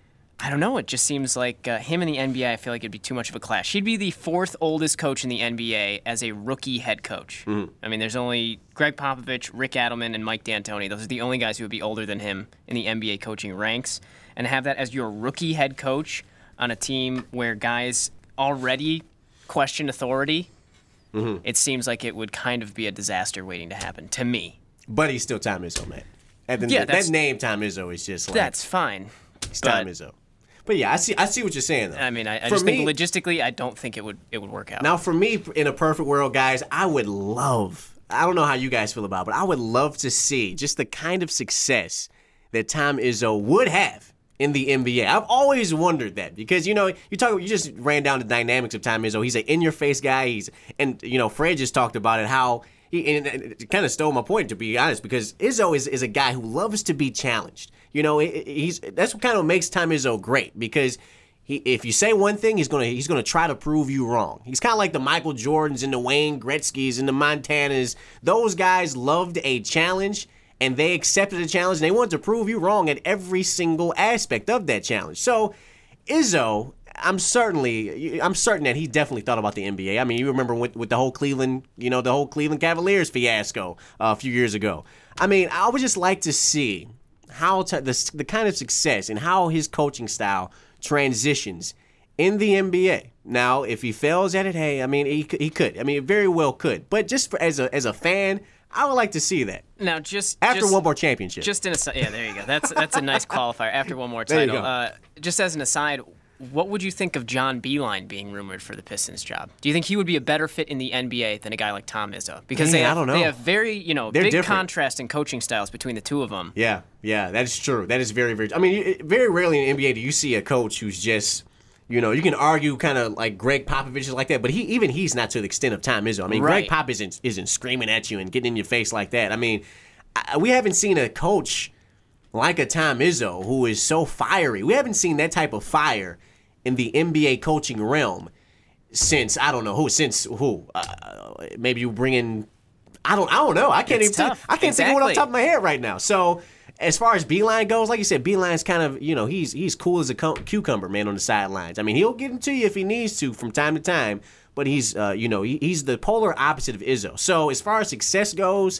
I don't know. It just seems like uh, him in the N B A, I feel like it'd be too much of a clash. He'd be the fourth oldest coach in the N B A as a rookie head coach. Mm-hmm. I mean, there's only Greg Popovich, Rick Adelman, and Mike D'Antoni. Those are the only guys who would be older than him in the N B A coaching ranks. And have that as your rookie head coach on a team where guys already question authority, mm-hmm. it seems like it would kind of be a disaster waiting to happen to me. But he's still Tom Izzo, man. And then yeah, that name Tom Izzo is just like... That's fine. He's Tom Izzo. But yeah, I see. I see what you're saying, though. I mean, I, I just me, think logistically, I don't think it would it would work out. Now, for me, in a perfect world, guys, I would love. I don't know how you guys feel about it, but I would love to see just the kind of success that Tom Izzo would have in the N B A. I've always wondered that because you know you talk. You just ran down the dynamics of Tom Izzo. He's an in-your-face guy. He's and you know Fred just talked about it how. He, and it kind of stole my point, to be honest, because Izzo is, is a guy who loves to be challenged. You know, he's that's what kind of makes Tom Izzo great because he, if you say one thing, he's gonna he's gonna try to prove you wrong. He's kind of like the Michael Jordans and the Wayne Gretzkys and the Montanas. Those guys loved a challenge and they accepted a challenge and they wanted to prove you wrong at every single aspect of that challenge. So Izzo, I'm certainly, I'm certain that he definitely thought about the N B A. I mean, you remember with, with the whole Cleveland, you know, the whole Cleveland Cavaliers fiasco uh, a few years ago. I mean, I would just like to see how to, the the kind of success and how his coaching style transitions in the N B A. Now, if he fails at it, hey, I mean, he could, he could. I mean, it very well could. But just for, as a as a fan, I would like to see that. Now, just after just, one more championship. Just in a yeah, there you go. That's that's a nice qualifier. After one more title. There you go. Uh, just as an aside. What would you think of John Beilein being rumored for the Pistons job? Do you think he would be a better fit in the N B A than a guy like Tom Izzo? Because Man, they have, I don't know. they have very, you know, They're big different. contrast in coaching styles between the two of them. Yeah, yeah, that is true. That is very, very. I mean, very rarely in the N B A do you see a coach who's just, you know, you can argue kind of like Greg Popovich is like that, but he even he's not to the extent of Tom Izzo. I mean, right. Greg Pop isn't isn't screaming at you and getting in your face like that. I mean, I, we haven't seen a coach like a Tom Izzo who is so fiery. We haven't seen that type of fire in the N B A coaching realm since I don't know who since who uh, maybe you bring in I don't I don't know I can't it's even tough. think, I can't exactly. think of one off the top of my head right now. So as far as Beilein goes, like you said, Beilein's kind of you know he's he's cool as a cucumber, man, on the sidelines. I mean, he'll get into you if he needs to from time to time, but he's uh, you know he, he's the polar opposite of Izzo. So as far as success goes,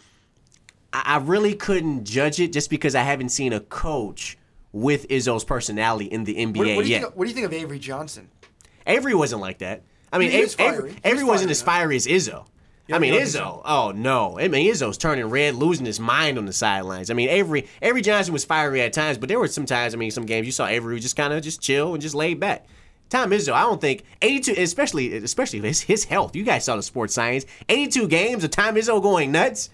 I, I really couldn't judge it just because I haven't seen a coach with Izzo's personality in the N B A what, what do you yet. think, what do you think of Avery Johnson? Avery wasn't like that. I mean, He was Avery, fiery. Avery, He was Avery wasn't fiery, as fiery as Izzo. You I mean, don't Izzo. Oh no! I mean, Izzo's turning red, losing his mind on the sidelines. I mean, Avery Avery Johnson was fiery at times, but there were some times. I mean, some games you saw Avery just kind of just chill and just laid back. Tom Izzo, I don't think eighty-two, especially especially his his health. You guys saw the sports science. eighty-two games of Tom Izzo going nuts.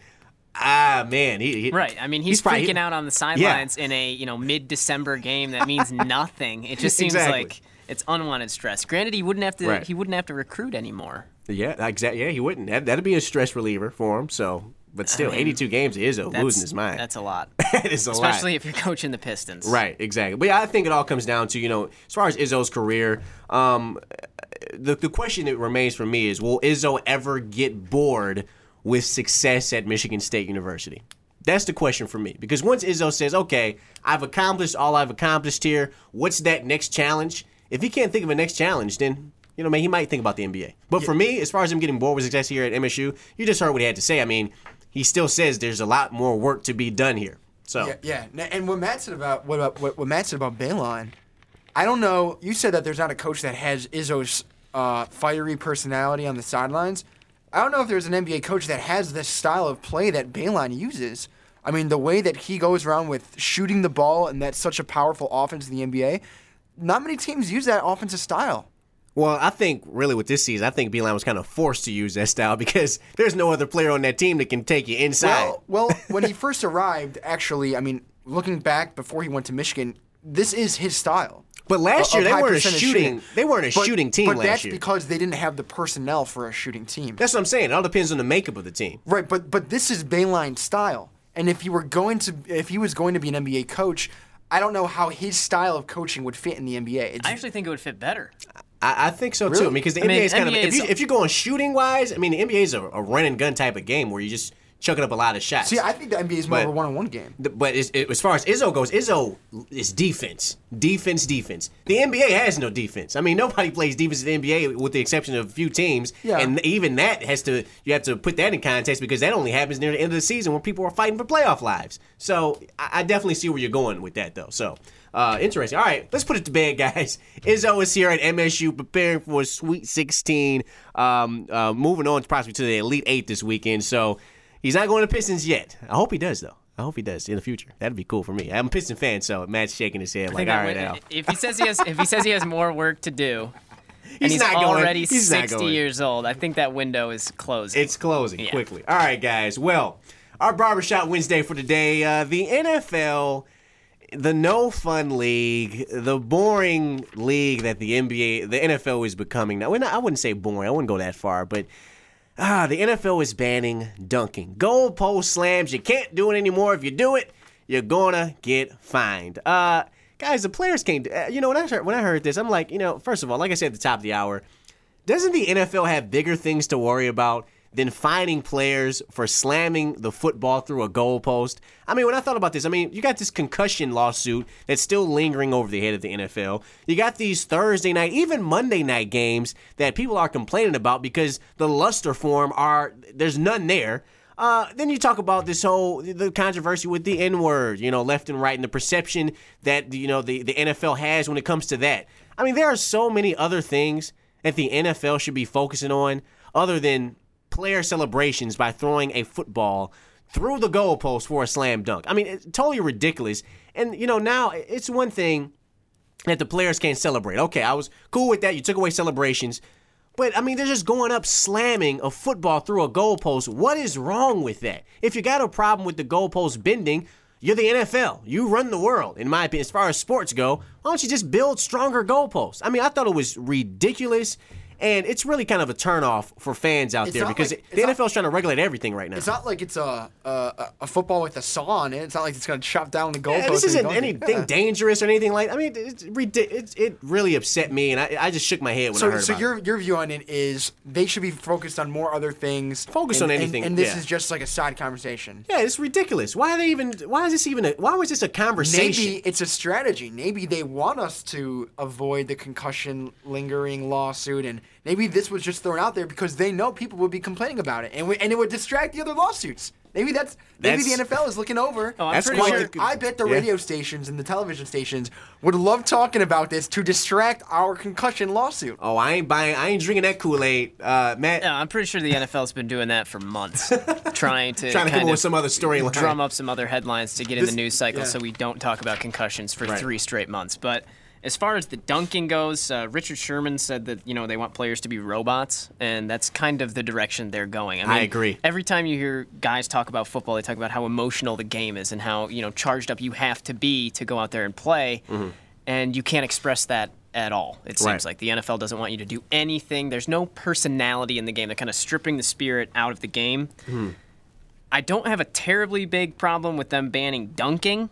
Ah man, he, he right. I mean, he's, he's probably, freaking out on the sidelines yeah. in a you know mid-December game that means nothing. It just seems exactly. like it's unwanted stress. Granted, he wouldn't have to. Right. He wouldn't have to recruit anymore. Yeah, exactly. Yeah, he wouldn't. That, that'd be a stress reliever for him. So, but still, I mean, eighty-two games is a losing his mind. That's a lot. That is a Especially lot. Especially if you're coaching the Pistons. Right, exactly. But yeah, I think it all comes down to, you know, as far as Izzo's career, um, the the question that remains for me is, will Izzo ever get bored with success at Michigan State University? That's the question for me. Because once Izzo says, okay, I've accomplished all I've accomplished here, what's that next challenge? If he can't think of a next challenge, then, you know, man, he might think about the N B A. But yeah. for me, as far as him getting bored with success here at M S U, you just heard what he had to say. I mean, he still says there's a lot more work to be done here. So yeah, yeah. And what Matt said about what about what, what Matt said about Beilein, I don't know. You said that there's not a coach that has Izzo's uh, fiery personality on the sidelines. I don't know if there's an N B A coach that has this style of play that Beilein uses. I mean, the way that he goes around with shooting the ball, and that's such a powerful offense in the N B A. Not many teams use that offensive style. Well, I think really with this season, I think Beilein was kind of forced to use that style because there's no other player on that team that can take you inside. Well, well when he first arrived, actually, I mean, looking back before he went to Michigan, this is his style. But last year they weren't a shooting, shooting. They weren't a but, shooting team but last that's year. because they didn't have the personnel for a shooting team. That's what I'm saying. It all depends on the makeup of the team. Right, but but this is Beilein's style. And if he were going to, if he was going to be an N B A coach, I don't know how his style of coaching would fit in the N B A. It's, I actually think it would fit better. I, I think so really? too. Because the I N B A mean, is kind N B A of if, is you, if you're going shooting wise, I mean the N B A is a, a run and gun type of game where you just chucking up a lot of shots. See, I think the N B A is more but, of a one-on-one game. The, but it's, it, as far as Izzo goes, Izzo is defense, defense, defense. The N B A has no defense. I mean, nobody plays defense in the N B A with the exception of a few teams. Yeah. And even that has to, you have to put that in context because that only happens near the end of the season when people are fighting for playoff lives. So I, I definitely see where you're going with that, though. So. Uh, interesting. All right, let's put it to bed, guys. Izzo is here at M S U preparing for a Sweet sixteen, um, uh, moving on possibly to the Elite Eight this weekend. So he's not going to Pistons yet. I hope he does, though. I hope he does in the future. That'd be cool for me. I'm a Piston fan, so Matt's shaking his head like, all right, Al. If he says he has, if he says he has more work to do, and he's, he's not going. already he's sixty not going. years old, I think that window is closing. It's closing yeah. quickly. All right, guys. Well, our Barbershop Wednesday for today, uh, the N F L. The no fun league, the boring league that the N B A, the N F L is becoming now. I wouldn't say boring. I wouldn't go that far, but ah, the N F L is banning dunking, goal post slams. You can't do it anymore. If you do it, you're gonna get fined. Uh, guys, the players can't. You know, when I heard, when I heard this, I'm like, you know, first of all, like I said at the top of the hour, doesn't the N F L have bigger things to worry about than fining players for slamming the football through a goalpost? I mean, when I thought about this, I mean, you got this concussion lawsuit that's still lingering over the head of the N F L. You got these Thursday night, even Monday night games that people are complaining about because the luster for them are, there's none there. Uh, then you talk about this whole, the controversy with the N-word, you know, left and right, and the perception that, you know, the, the N F L has when it comes to that. I mean, there are so many other things that the N F L should be focusing on other than player celebrations by throwing a football through the goalpost for a slam dunk. I mean, it's totally ridiculous. And, you know, now it's one thing that the players can't celebrate. Okay, I was cool with that. You took away celebrations. But, I mean, they're just going up slamming a football through a goalpost. What is wrong with that? If you got a problem with the goalpost bending, you're the N F L. You run the world, in my opinion. As far as sports go, why don't you just build stronger goalposts? I mean, I thought it was ridiculous. And it's really kind of a turnoff for fans out it's there because like, the N F L is trying to regulate everything right now. It's not like it's a a, a football with a saw on it. It's not like it's going to chop down the goalpost. Yeah, this isn't anything yeah. dangerous or anything like. I mean, it's, it's it really upset me, and I, I just shook my head when so, I heard so about your, it. So your view on it is they should be focused on more other things. Focus and, on anything, and, and this yeah. is just like a side conversation. Yeah, it's ridiculous. Why are they even? Why is this even? A, why was this a conversation? Maybe it's a strategy. Maybe they want us to avoid the concussion lingering lawsuit, and maybe this was just thrown out there because they know people would be complaining about it, and we, and it would distract the other lawsuits. Maybe that's maybe That's- the N F L is looking over. Oh, I'm That's pretty quite sure. the- I bet the Yeah. radio stations and the television stations would love talking about this to distract our concussion lawsuit. Oh, I ain't buying. I ain't drinking that Kool-Aid, uh, Matt. Yeah, I'm pretty sure the N F L's been doing that for months, trying to Trying to come kind up of with some other storyline. drum up some other headlines to get in This- the news cycle, yeah. so we don't talk about concussions for Right. three straight months. But as far as the dunking goes, uh, Richard Sherman said that you know they want players to be robots, and that's kind of the direction they're going. I, mean, I agree. Every time you hear guys talk about football, they talk about how emotional the game is and how you know charged up you have to be to go out there and play, Mm-hmm. and you can't express that at all. It seems Right. like the N F L doesn't want you to do anything. There's no personality in the game. They're kind of stripping the spirit out of the game. Hmm. I don't have a terribly big problem with them banning dunking.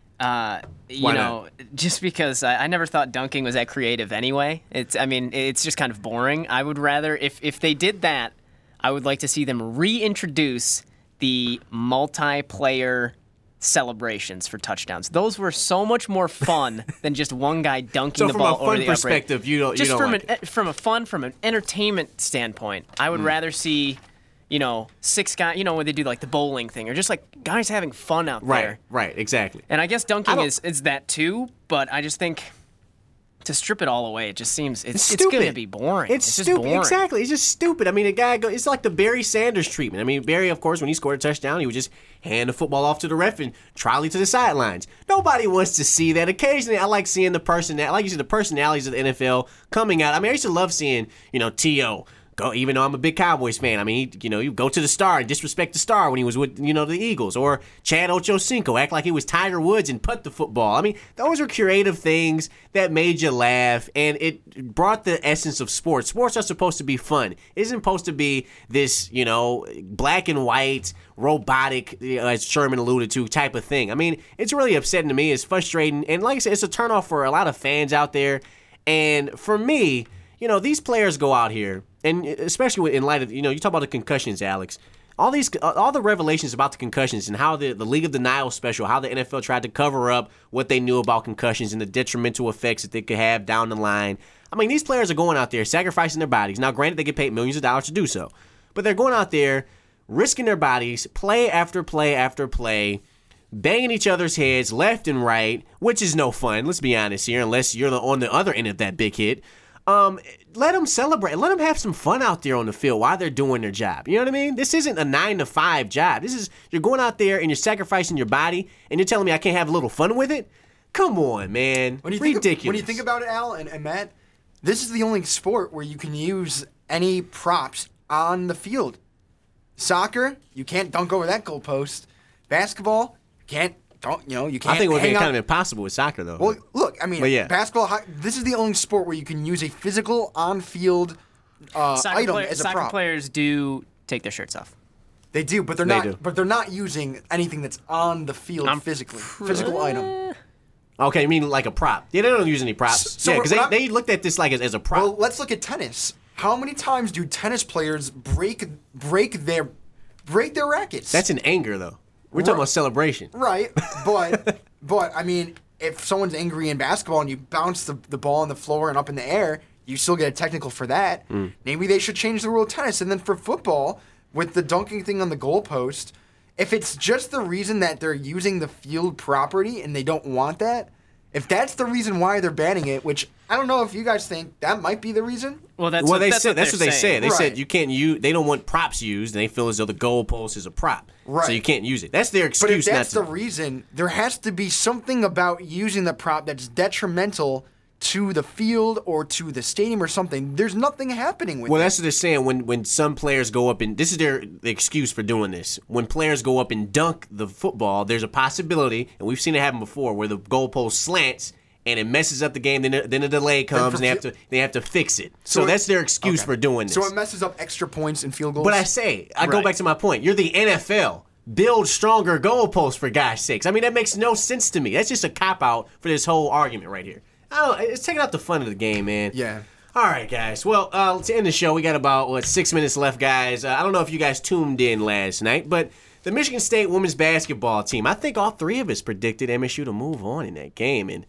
Uh, you Why know, just because I, I never thought dunking was that creative anyway. It's, I mean, it's just kind of boring. I would rather, if if they did that, I would like to see them reintroduce the multiplayer celebrations for touchdowns. Those were so much more fun than just one guy dunking So the from a ball fun over the upright. perspective, you don't- you just don't from like an, from a fun, from an entertainment standpoint, I Mm. would rather see. You know, six guys, you know, when they do like the bowling thing, or just like guys having fun out Right, there. right, exactly. And I guess I dunking don't- is, is that too, but I just think to strip it all away, it just seems it's, It's it's going to stupid. be boring. It's, just stupid. boring. Exactly. It's just stupid. I mean, a guy go. It's like the Barry Sanders treatment. I mean, Barry, of course, when he scored a touchdown, he would just hand the football off to the ref and trolley to the sidelines. Nobody wants to see that. Occasionally, I like seeing the person. I like to see the personalities of the N F L coming out. I mean, I used to love seeing, you know, T O Go, even though I'm a big Cowboys fan. I mean, he, you know, you go to the Star and disrespect the Star when he was with, you know, the Eagles. Or Chad Ochocinco act like he was Tiger Woods and putt the football. I mean, those were creative things that made you laugh, and it brought the essence of sports. Sports are supposed to be fun. It isn't supposed to be this, you know, black and white, robotic, you know, as Sherman alluded to, type of thing. I mean, it's really upsetting to me. It's frustrating. And like I said, it's a turnoff for a lot of fans out there. And for me, you know, these players go out here, and especially in light of, you know, you talk about the concussions, Alex. All these, all the revelations about the concussions and how the, the League of Denial special, how the N F L tried to cover up what they knew about concussions and the detrimental effects that they could have down the line. I mean, these players are going out there sacrificing their bodies. Now, granted, they get paid millions of dollars to do so, but they're going out there risking their bodies, play after play after play, banging each other's heads left and right, which is no fun. Let's be honest here, unless you're on the other end of that big hit. Um, let them celebrate. Let them have some fun out there on the field while they're doing their job. You know what I mean? This isn't a nine to five job. This is, you're going out there and you're sacrificing your body, and you're telling me I can't have a little fun with it? Come on, man. When you Ridiculous. Think, when you think about it, Al and, and Matt, this is the only sport where you can use any props on the field. Soccer, you can't dunk over that goalpost. Basketball, you can't don't you know you can't. I think it would be hang kind on- of impossible with soccer, though. Well, look, I mean, But yeah. basketball. ho- This is the only sport where you can use a physical on-field uh, Soccer, item player- as a soccer prop. players do take their shirts off. They do, but they're They not. do. But they're not using anything that's on the field I'm physically. Physical item. Okay, you mean like a prop? Yeah, they don't use any props. So yeah, because we're they, not- they looked at this like as, as a prop. Well, let's look at tennis. How many times do tennis players break break their break their rackets? That's in anger, though. We're talking Right. about celebration. right, but but I mean, if someone's angry in basketball and you bounce the, the ball on the floor and up in the air, you still get a technical for that. Hmm. Maybe they should change the rule of tennis. And then for football, with the dunking thing on the goalpost, if it's just the reason that they're using the field property and they don't want that, if that's the reason why they're banning it, which I don't know if you guys think that might be the reason. Well, that's well, what, they that's said what that's what they're they saying. said. They Right. said you can't use. They don't want props used, and they feel as though the goalpost is a prop, so Right. you can't use it. That's their But excuse if that's not the to. reason, there has to be something about using the prop that's detrimental to the field or to the stadium or something. There's nothing happening with Well, it. that's what they're saying when when some players go up and this is their excuse for doing this. When players go up and dunk the football, there's a possibility, and we've seen it happen before, where the goalpost slants and it messes up the game. Then then a delay comes, and they have to they have to fix it. So, So it- that's their excuse Okay. for doing this. So it messes up extra points and field goals. But I say, I go Right. back to my point. You're the N F L. Build stronger goalposts, for God's sakes. I mean, that makes no sense to me. That's just a cop-out for this whole argument right here. I don't, it's taking out the fun of the game, man. Yeah. All right, guys. Well, uh, to end the show, we got about, what, six minutes left, guys. Uh, I don't know if you guys tuned in last night, but the Michigan State women's basketball team, I think all three of us predicted M S U to move on in that game. And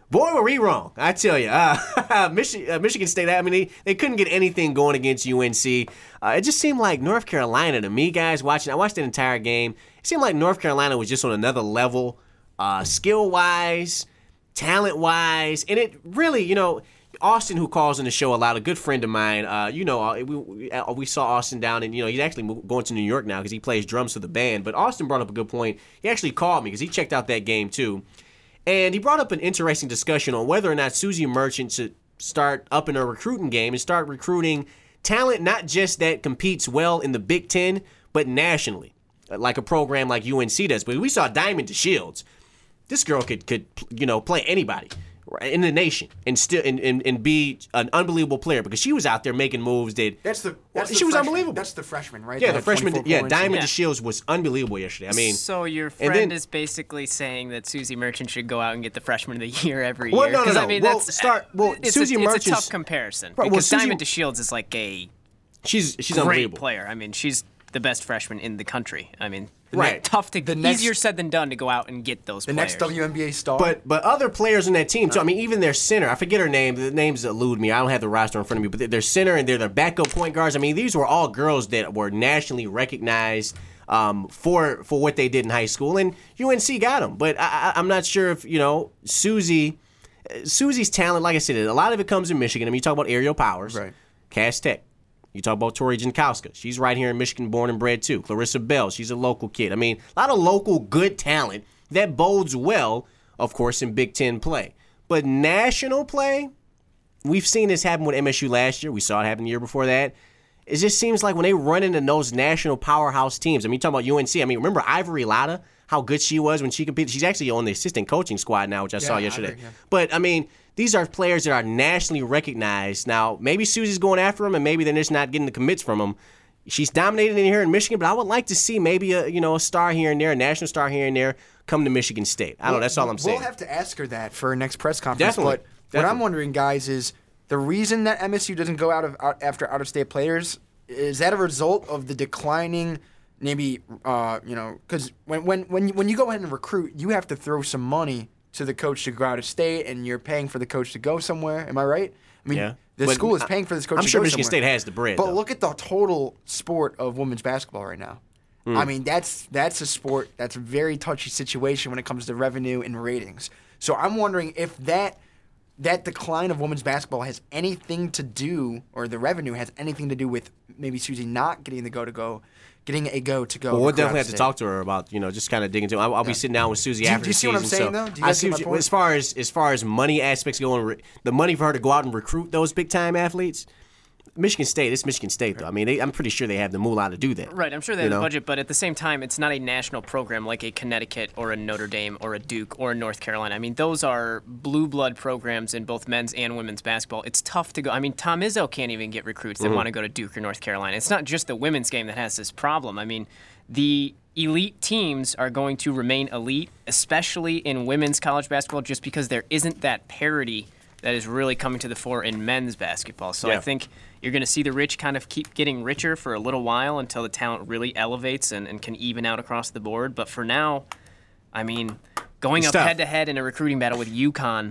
Boy, were we wrong. I tell you. Uh, Michi- uh, Michigan State, I mean, they, they couldn't get anything going against U N C. Uh, it just seemed like North Carolina to me, guys, watching. I watched the entire game. It seemed like North Carolina was just on another level, uh, skill-wise, talent-wise. And it really, you know, Austin, who calls in the show a lot, a good friend of mine, uh, you know, we, we, we saw Austin down, and, you know, he's actually going to New York now because he plays drums for the band. But Austin brought up a good point. He actually called me because he checked out that game, too. And he brought up an interesting discussion on whether or not Suzy Merchant should start up in her recruiting game and start recruiting talent not just that competes well in the Big Ten, but nationally, like a program like U N C does. But we saw Diamond DeShields. This girl could, could you know, play anybody in the nation and still and, and, and be an unbelievable player because she was out there making moves that that's the that's she the was freshman. unbelievable. That's the freshman, right? Yeah, That the freshman. twenty-four Yeah, points. Diamond Yeah. DeShields was unbelievable yesterday. I mean, so your and friend then- is basically saying that Suzy Merchant should go out and get the freshman of the year every Well, year. no, no, 'Cause, no. I mean, Well, that's start- well, it's, Suzy a, it's a Merchant's- tough comparison Right, well, because Suzy- Diamond DeShields is like a she's she's great unbelievable. player. I mean, she's the best freshman in the country. I mean, the Right. ne- tough to The next- easier said than done to go out and get those The players. next W N B A star. But but other players on that team too. I mean, even their center. I forget her name. The names elude me. I don't have the roster in front of me. But their center and they're their backup point guards. I mean, these were all girls that were nationally recognized um, for for what they did in high school, and U N C got them. But I, I, I'm not sure if you know Suzy. Suzy's talent, like I said, a lot of it comes in Michigan. I mean, you talk about Aerial Powers, Right. Cass Tech. You talk about Tori Jankowska. She's right here in Michigan, born and bred too. Clarissa Bell, she's a local kid. I mean, a lot of local good talent that bodes well, of course, in Big Ten play. But national play, we've seen this happen with M S U last year. We saw it happen the year before that. It just seems like when they run into those national powerhouse teams, I mean, you talk about U N C. I mean, remember Ivory Latta, how good she was when she competed? She's actually on the assistant coaching squad now, which I saw yesterday. Ivory, yeah. But, I mean, these are players that are nationally recognized. Now, maybe Suzy's going after them, and maybe they're just not getting the commits from them. She's dominating in here in Michigan, but I would like to see maybe a you know a star here and there, a national star here and there, come to Michigan State. I don't know. That's all I'm saying. We'll have to ask her that for her next press conference. Definitely. But what I'm Definitely. wondering, guys, is the reason that M S U doesn't go out of out, after out-of-state players, is that a result of the declining, maybe, uh, you know, because when, when, when, you, when you go ahead and recruit, you have to throw some money to the coach to go out of state, and you're paying for the coach to go somewhere. Am I right? I mean, Yeah. the But school is paying for this coach I'm to sure go Michigan somewhere. State has the bread, But though. look at the total sport of women's basketball right now. Hmm. I mean, that's that's a sport that's a very touchy situation when it comes to revenue and ratings. So I'm wondering if that that decline of women's basketball has anything to do, or the revenue has anything to do with maybe Suzy not getting the go to go, getting a go to go. Well, we'll to go out definitely of have to state. talk to her about, you know, just kind of dig into it. I'll, I'll be sitting down with Suzy Do you- after do you the see what I'm season, saying, so though? Do you I guys see see what my you- point? as far as as far as money aspects going, re- the money for her to go out and recruit those big time athletes. Michigan State, it's Michigan State though. I mean, they, I'm pretty sure they have the moolah to do that. Right, I'm sure they You have know? the budget, but at the same time, it's not a national program like a Connecticut or a Notre Dame or a Duke or a North Carolina. I mean, those are blue blood programs in both men's and women's basketball. It's tough to go. I mean, Tom Izzo can't even get recruits that Mm-hmm. want to go to Duke or North Carolina. It's not just the women's game that has this problem. I mean, the elite teams are going to remain elite, especially in women's college basketball, just because there isn't that parity that is really coming to the fore in men's basketball. So Yeah. I think you're going to see the rich kind of keep getting richer for a little while until the talent really elevates and, and can even out across the board. But for now, I mean, going It's up tough. head-to-head in a recruiting battle with UConn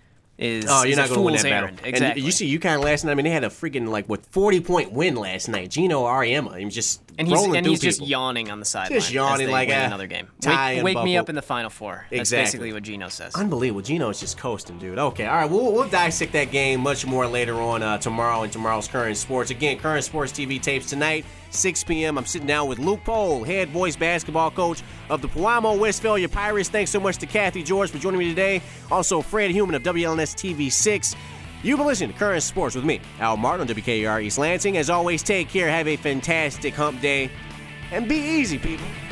is, Oh, you're is not a going to win fool's that errand. battle. Exactly. And you see UConn last night. I mean, they had a freaking like what forty point win last night. Gino Ariema, he was just and he's, rolling and through he's just people. yawning on the sideline. Just yawning as they like win a another game. tie Wake, and wake me buckle. up in the Final Four. That's Exactly. basically what Gino says. Unbelievable. Gino's just coasting, dude. Okay, all right. We'll, we'll dissect that game much more later on uh, tomorrow in tomorrow's Current Sports. Again, Current Sports T V tapes tonight, six p.m. I'm sitting down with Luke Pohl, head boys basketball coach of the Pewamo Westphalia Pirates. Thanks so much to Kathy George for joining me today. Also, Fred Human of W L N S T V six. You've been listening to Current Sports with me, Al Martin on W K E R East Lansing. As always, take care, have a fantastic hump day, and be easy, people.